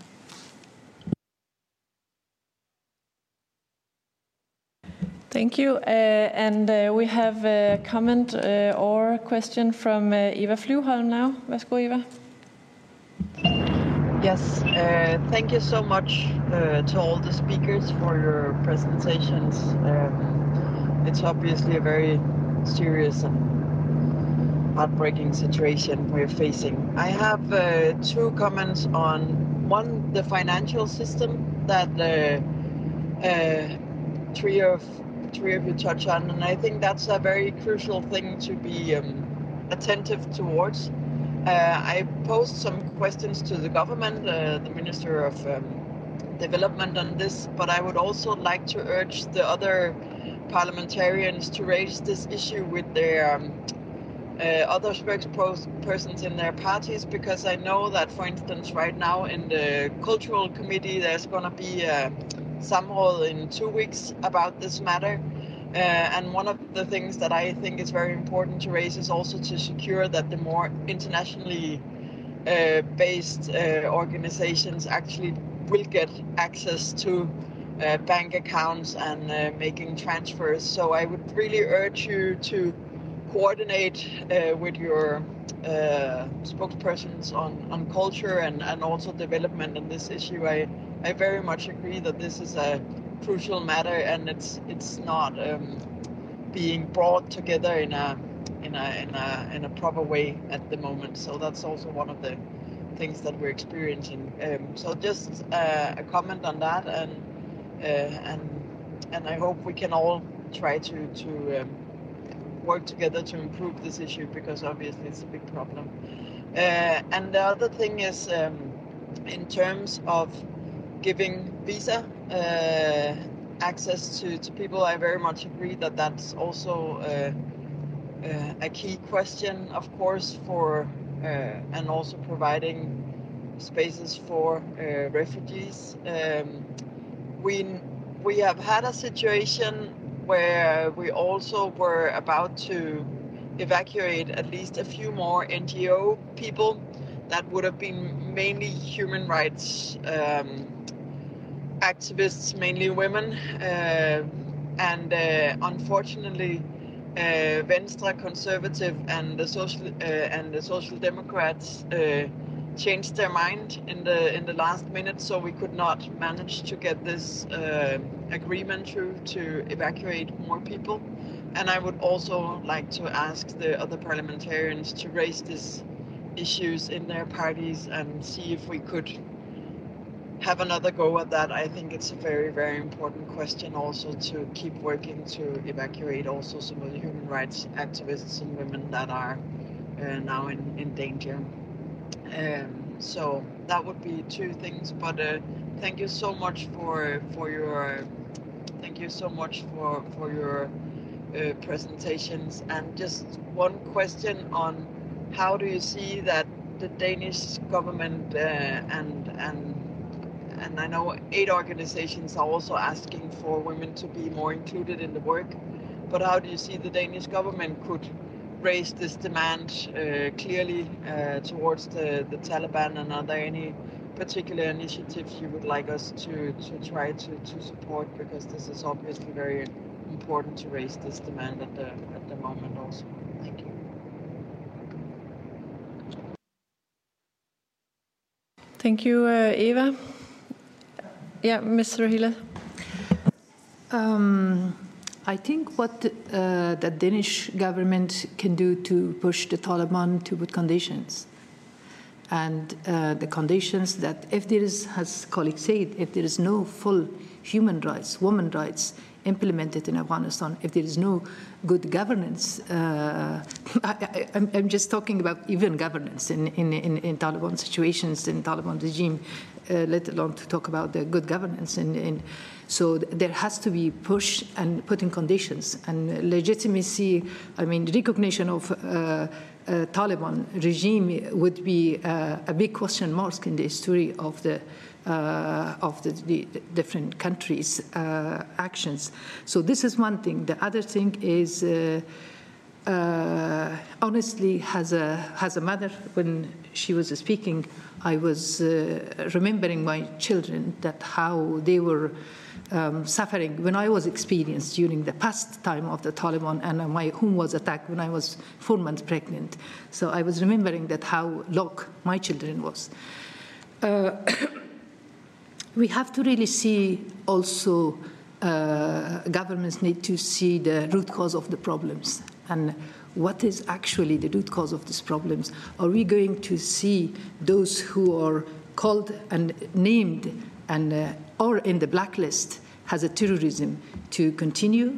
Thank you. And we have a comment or question from Eva Flyvholm now. Værsgo, Eva. Yes, thank you so much to all the speakers for your presentations. It's obviously a very serious and heartbreaking situation we're facing. I have two comments on, one, the financial system that three of you touch on, and I think that's a very crucial thing to be attentive towards. I posed some questions to the government, the Minister of Development on this, but I would also like to urge the other parliamentarians to raise this issue with their other spokespersons in their parties, because I know that, for instance, right now in the Cultural Committee, there's going to be a samråd in 2 weeks about this matter. And one of the things that I think is very important to raise is also to secure that the more internationally based organizations actually will get access to bank accounts and making transfers. So I would really urge you to coordinate with your spokespersons on culture and also development on this issue. I very much agree that this is a crucial matter, and it's not being brought together in a proper way at the moment. So that's also one of the things that we're experiencing. So just a comment on that, and I hope we can all try to work together to improve this issue, because obviously it's a big problem. And the other thing is, in terms of giving visa access to people, I very much agree that that's also a key question, of course, for and also providing spaces for refugees. We have had a situation where we also were about to evacuate at least a few more NGO people that would have been mainly human rights activists, mainly women, and unfortunately Venstre, Conservative, and the Social Democrats changed their mind in the last minute, so we could not manage to get this agreement through to evacuate more people. And I would also like to ask the other parliamentarians to raise these issues in their parties and see if we could have another go at that. I think it's a very, very important question also to keep working to evacuate also some of the human rights activists and women that are now in danger. So that would be two things, but thank you so much for your presentations. And just one question on how do you see that the Danish government and I know 8 organizations are also asking for women to be more included in the work, but how do you see the Danish government could raise this demand clearly towards the Taliban? And are there any particular initiatives you would like us to try to support, because this is obviously very important to raise this demand at the moment also? Thank you. Thank you, Eva. Yeah, Ms. Rahila. I think what the Danish government can do to push the Taliban to put conditions. And the conditions that if there is, as colleagues said, if there is no full human rights, women rights implemented in Afghanistan, if there is no good governance, I'm just talking about even governance in Taliban situations, in Taliban regime, let alone to talk about the good governance. So there has to be push and putting conditions and legitimacy. I mean, recognition of Taliban regime would be a big question mark in the history of the different countries' actions. So this is one thing. The other thing is, honestly, as a mother, when she was speaking, I was remembering my children, that how they were suffering when I was experienced during the past time of the Taliban, and my home was attacked when I was 4 months pregnant. So I was remembering that how low my children was. We have to really see also governments need to see the root cause of the problems. And what is actually the root cause of these problems? Are we going to see those who are called and named and or in the blacklist as a terrorism to continue?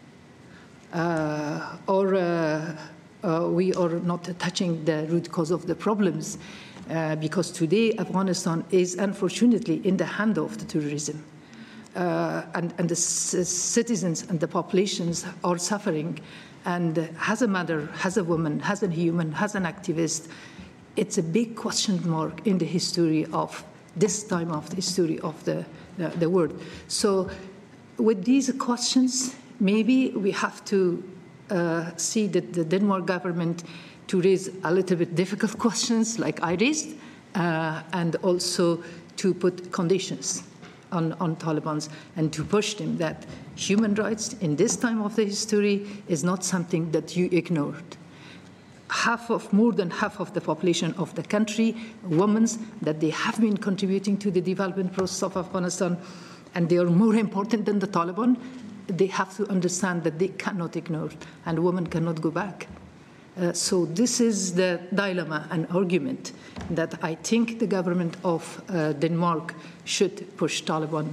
Or we are not touching the root cause of the problems? Because today Afghanistan is unfortunately in the hand of the terrorism. And the citizens and the populations are suffering. And as a mother, as a woman, as a human, as an activist, it's a big question mark in the history of this time of the history of the world. So with these questions, maybe we have to see that the Denmark government to raise a little bit difficult questions like I raised, and also to put conditions. on Taliban and to push them that human rights in this time of the history is not something that you ignored. More than half of the population of the country, women, that they have been contributing to the development process of Afghanistan, and they are more important than the Taliban. They have to understand that they cannot ignore, and women cannot go back. So this is the dilemma and argument that I think the government of Denmark should push Taliban.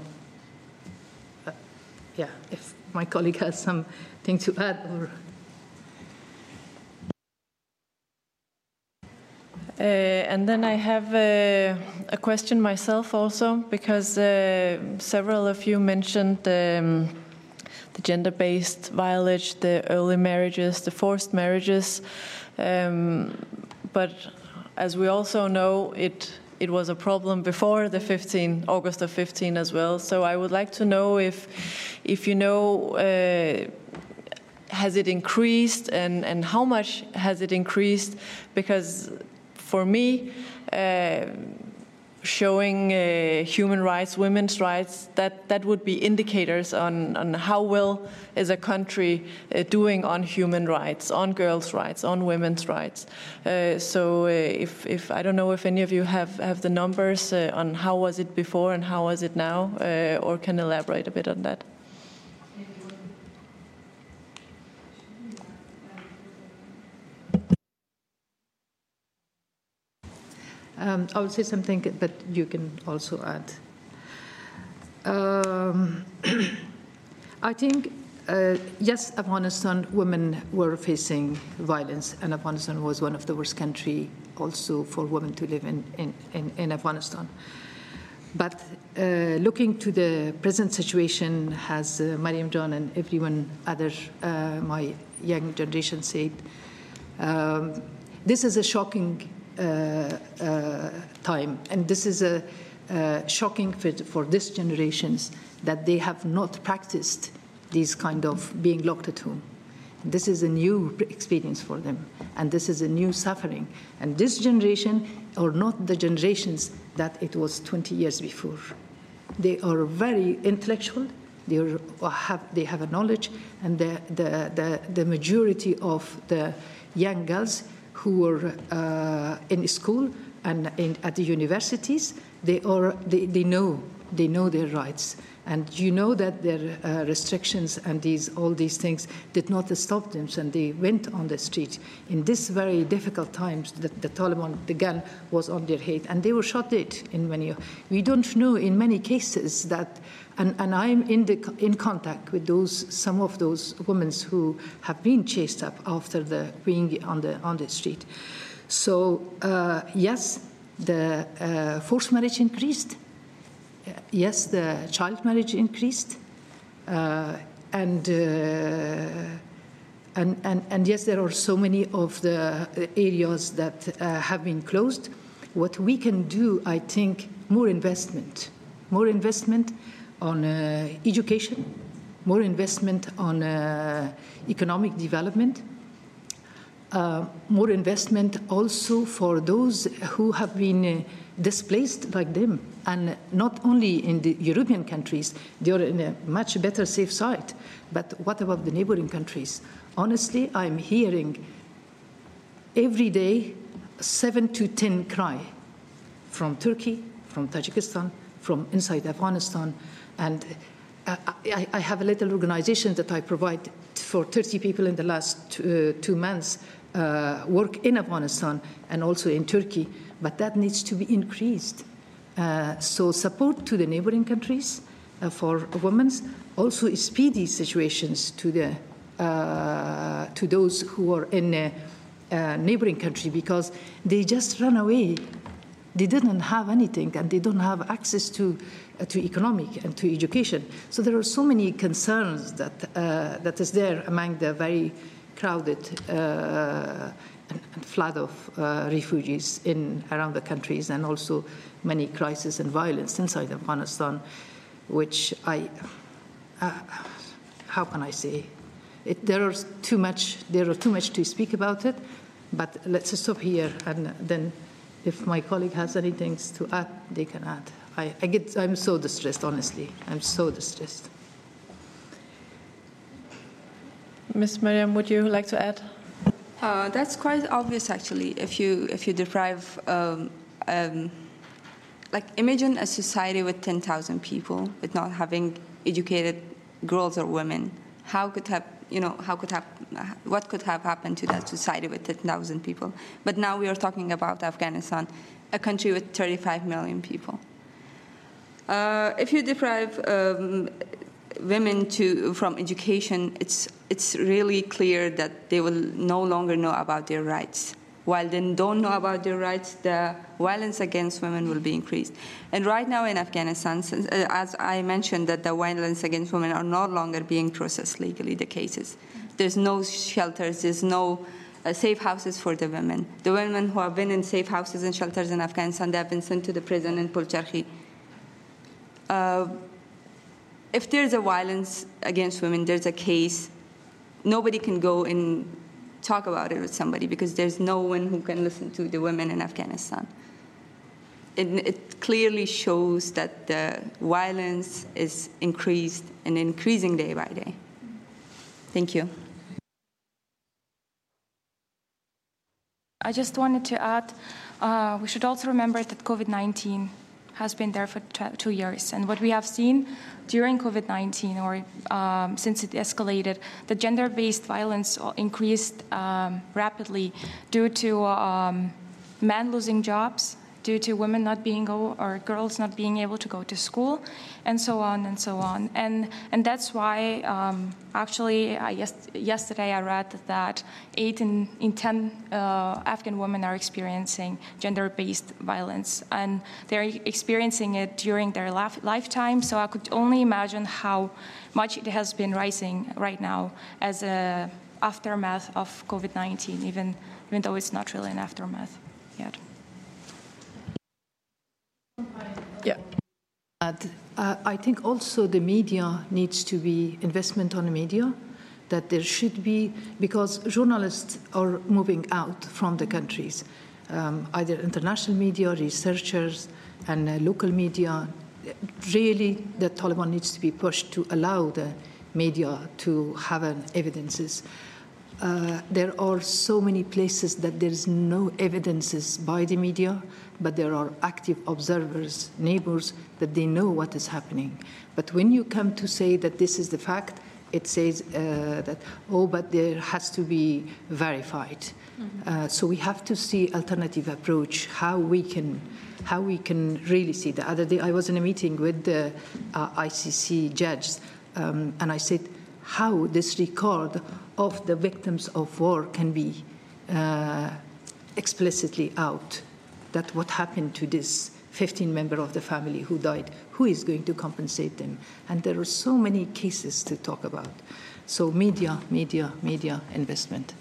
If my colleague has something to add, or. And then I have a question myself also, because several of you mentioned the gender-based violence, the early marriages, the forced marriages. But as we also know, it was a problem before the August of 15 as well. So I would like to know if you know, has it increased, and how much has it increased? Because for me, showing human rights, women's rights, that would be indicators on how well is a country doing on human rights, on girls' rights, on women's rights. So if I don't know if any of you have the numbers on how was it before and how was it now, or can elaborate a bit on that. I will say something, but you can also add. I think, yes, Afghanistan women were facing violence, and Afghanistan was one of the worst countries also for women to live in Afghanistan. But looking to the present situation, as Mariam John and everyone other, my young generation said, this is a shocking time, and this is a shocking for this generations that they have not practiced these kind of being locked at home. This is a new experience for them, and this is a new suffering. And this generation are not the generations that it was 20 years before. They are very intellectual. They have a knowledge, and the majority of the young girls who were in school and at the universities, they know their rights, and you know that their restrictions and all these things did not stop them, and they went on the street in this very difficult times. That the Taliban, the gun was on their head, and they were shot dead in many. We don't know in many cases that. And I'm in contact with some of those women who have been chased up after being on the street. So yes, the forced marriage increased. Yes, the child marriage increased, and yes, there are so many of the areas that have been closed. What we can do, I think, more investment on education, more investment on economic development, more investment also for those who have been displaced like them. And not only in the European countries, they are in a much better safe side, but what about the neighboring countries? Honestly, I'm hearing every day 7 to 10 cry from Turkey, from Tajikistan, from inside Afghanistan. And I have a little organization that I provide for 30 people in the last 2 months work in Afghanistan and also in Turkey, but that needs to be increased. So support to the neighboring countries for women, also speedy situations to those who are in a neighboring country, because they just run away. They didn't have anything, and they don't have access to economic and to education. So there are so many concerns that is there among the very crowded and flood of refugees around the countries, and also many crises and violence inside Afghanistan, which how can I say? There are too much to speak about it, but let's stop here, and then if my colleague has anything to add, they can add. I'm so distressed, honestly. I'm so distressed. Ms. Mariam, would you like to add? That's quite obvious, actually. If you deprive, like imagine a society with 10,000 people, with not having educated girls or women. What could have happened to that society with 10,000 people? But now we are talking about Afghanistan, a country with 35 million people. If you deprive women from education, it's really clear that they will no longer know about their rights. While they don't know about their rights, the violence against women will be increased. And right now in Afghanistan, as I mentioned, that the violence against women are no longer being processed legally, the cases. There's no shelters, there's no safe houses for the women. The women who have been in safe houses and shelters in Afghanistan, they have been sent to the prison in Pul-Charkhi. If there's a violence against women, there's a case, nobody can go and talk about it with somebody because there's no one who can listen to the women in Afghanistan. It clearly shows that the violence is increased and increasing day by day. Thank you. I just wanted to add, we should also remember that COVID-19 has been there for 2 years. And what we have seen during COVID-19, or since it escalated, the gender-based violence increased rapidly due to men losing jobs, due to women not being or girls not being able to go to school, and so on and so on. And that's why actually yesterday I read that 8 in 10 Afghan women are experiencing gender-based violence, and they're experiencing it during their lifetime. So I could only imagine how much it has been rising right now as a aftermath of COVID-19, even though it's not really an aftermath yet. Yeah. I think also the media needs to be investment on the media, that there should be, because journalists are moving out from the countries, either international media, researchers, and local media. Really, the Taliban needs to be pushed to allow the media to have evidences. There are so many places that there's no evidences by the media, but there are active observers, neighbors, that they know what is happening. But when you come to say that this is the fact, it says that, oh, but there has to be verified. Mm-hmm. So we have to see alternative approach, how we can really see. The other day I was in a meeting with the ICC judges, and I said, how this record of the victims of war can be explicitly out, that what happened to this 15 member of the family who died, who is going to compensate them? And there are so many cases to talk about. So media investment.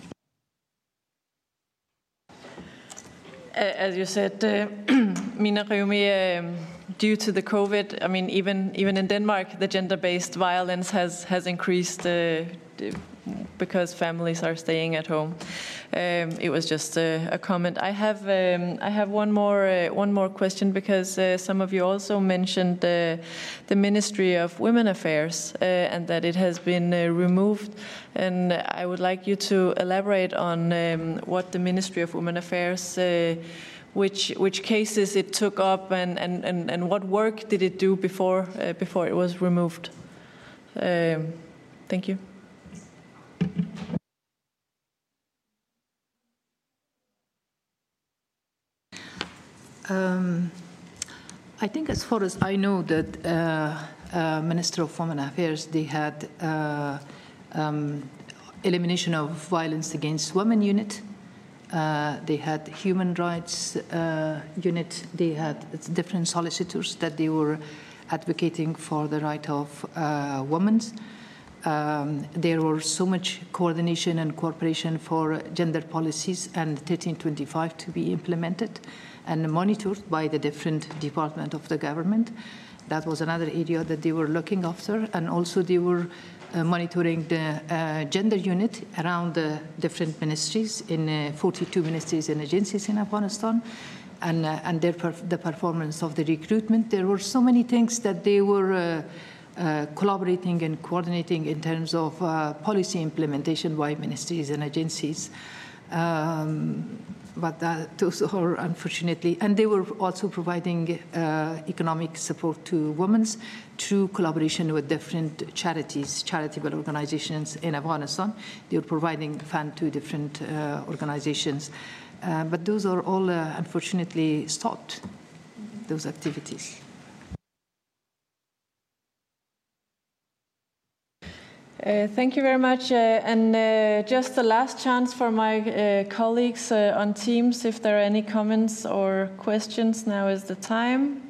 As you said, Mina Qayumi, due to the COVID, I mean, even in Denmark, the gender-based violence has increased because families are staying at home. It was just a comment. I have one more question, because some of you also mentioned the Ministry of Women Affairs and that it has been removed. And I would like you to elaborate on what the Ministry of Women Affairs, which cases it took up, and what work did it do before it was removed. Thank you. I think, as far as I know, that Minister of Women Affairs, they had elimination of violence against women unit. They had human rights unit. They had different solicitors that they were advocating for the right of women. There was so much coordination and cooperation for gender policies and 1325 to be implemented and monitored by the different departments of the government. That was another area that they were looking after. And also they were monitoring the gender unit around the different ministries in 42 ministries and agencies in Afghanistan. and the performance of the recruitment. There were so many things that they were collaborating and coordinating in terms of policy implementation by ministries and agencies. But those are unfortunately, and they were also providing economic support to women through collaboration with different charities, charitable organizations in Afghanistan. They were providing funds to different organizations. But those are all unfortunately stopped, those activities. Thank you very much. And just the last chance for my colleagues on Teams, if there are any comments or questions, now is the time.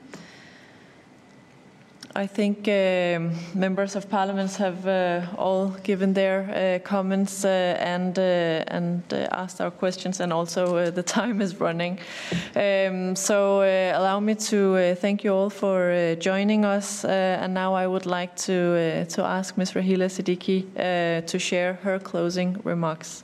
I think members of parliament have all given their comments and asked our questions, and also the time is running. So allow me to thank you all for joining us. And now I would like to ask Ms. Rahila Siddiqui to share her closing remarks.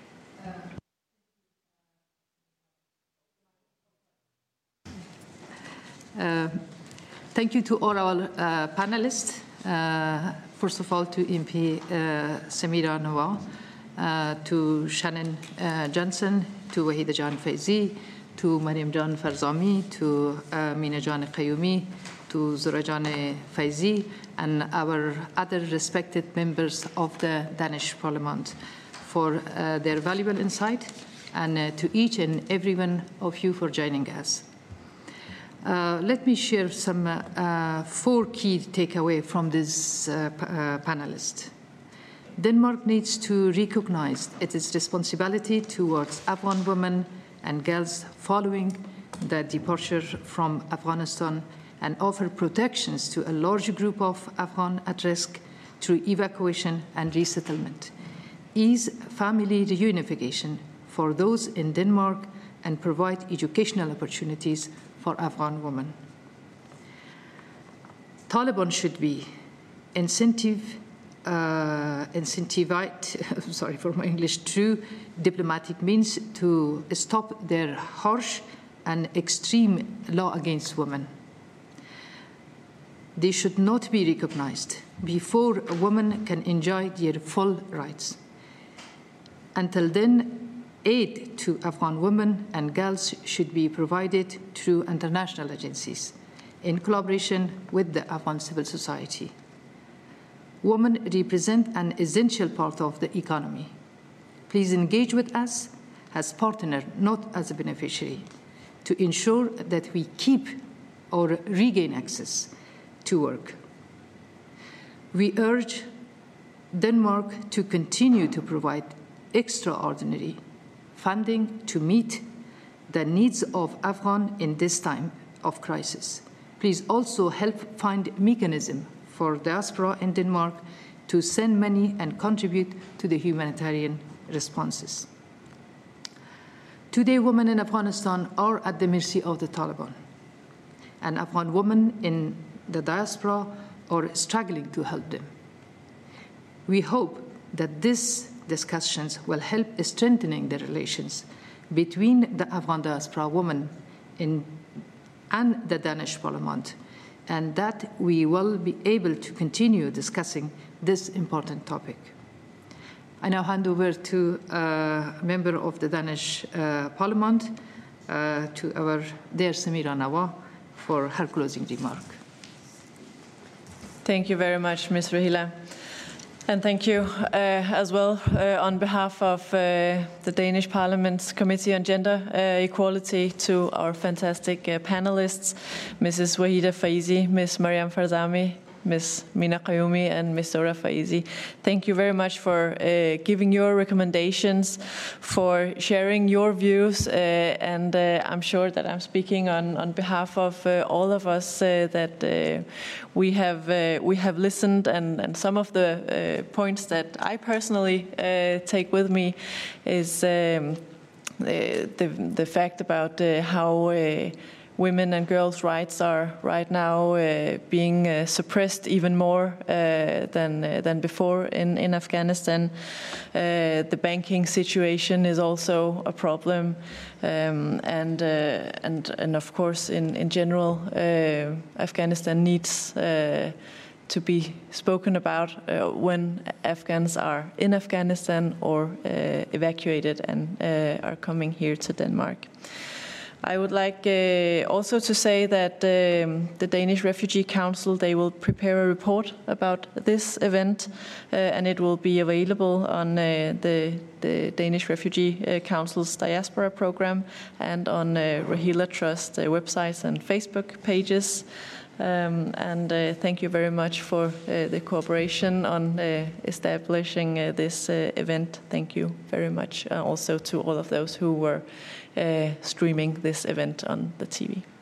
Thank you to all our panelists. First of all, to MP Samira Nawal, to Shannon Johnson, to Wahida Jan Faizi, to Mariam Jan Farzami, to Mina Jan Qayoumi, to Zura Jan Faizi, and our other respected members of the Danish Parliament for their valuable insight, and to each and every one of you for joining us. Let me share some 4 key takeaways from this panelist. Denmark needs to recognize its responsibility towards Afghan women and girls following the departure from Afghanistan, and offer protections to a large group of Afghans at risk through evacuation and resettlement, ease family reunification for those in Denmark, and provide educational opportunities for Afghan women. Taliban should be incentivized, sorry for my English, through diplomatic means to stop their harsh and extreme law against women. They should not be recognized before a woman can enjoy their full rights. Until then, aid to Afghan women and girls should be provided through international agencies in collaboration with the Afghan civil society. Women represent an essential part of the economy. Please engage with us as partner, not as a beneficiary, to ensure that we keep or regain access to work. We urge Denmark to continue to provide extraordinary funding to meet the needs of Afghans in this time of crisis. Please also help find a mechanism for diaspora in Denmark to send money and contribute to the humanitarian responses. Today, women in Afghanistan are at the mercy of the Taliban, and Afghan women in the diaspora are struggling to help them. We hope that these discussions will help strengthening the relations between the Afghan diaspora women and the Danish Parliament, and that we will be able to continue discussing this important topic. I now hand over to a member of the Danish Parliament, to our dear Samira Nawal, for her closing remark. Thank you very much, Ms. Rahila. And thank you as well on behalf of the Danish Parliament's Committee on Gender Equality to our fantastic panelists, Mrs. Wahida Faizi, Ms. Mariam Farzami, Ms. Mina Qayoumi, and Ms. Zora Faizi. Thank you very much for giving your recommendations, for sharing your views, and I'm sure that I'm speaking on behalf of all of us that we have listened, and some of the points that I personally take with me is the fact about how women and girls' rights are right now being suppressed even more than before in Afghanistan. The banking situation is also a problem, and of course, in general, Afghanistan needs to be spoken about when Afghans are in Afghanistan or evacuated and are coming here to Denmark. I would like also to say that the Danish Refugee Council, they will prepare a report about this event, and it will be available on the Danish Refugee Council's diaspora program and on Rahila Trust websites and Facebook pages. Thank you very much for the cooperation on establishing this event. Thank you very much also to all of those who were streaming this event on the TV.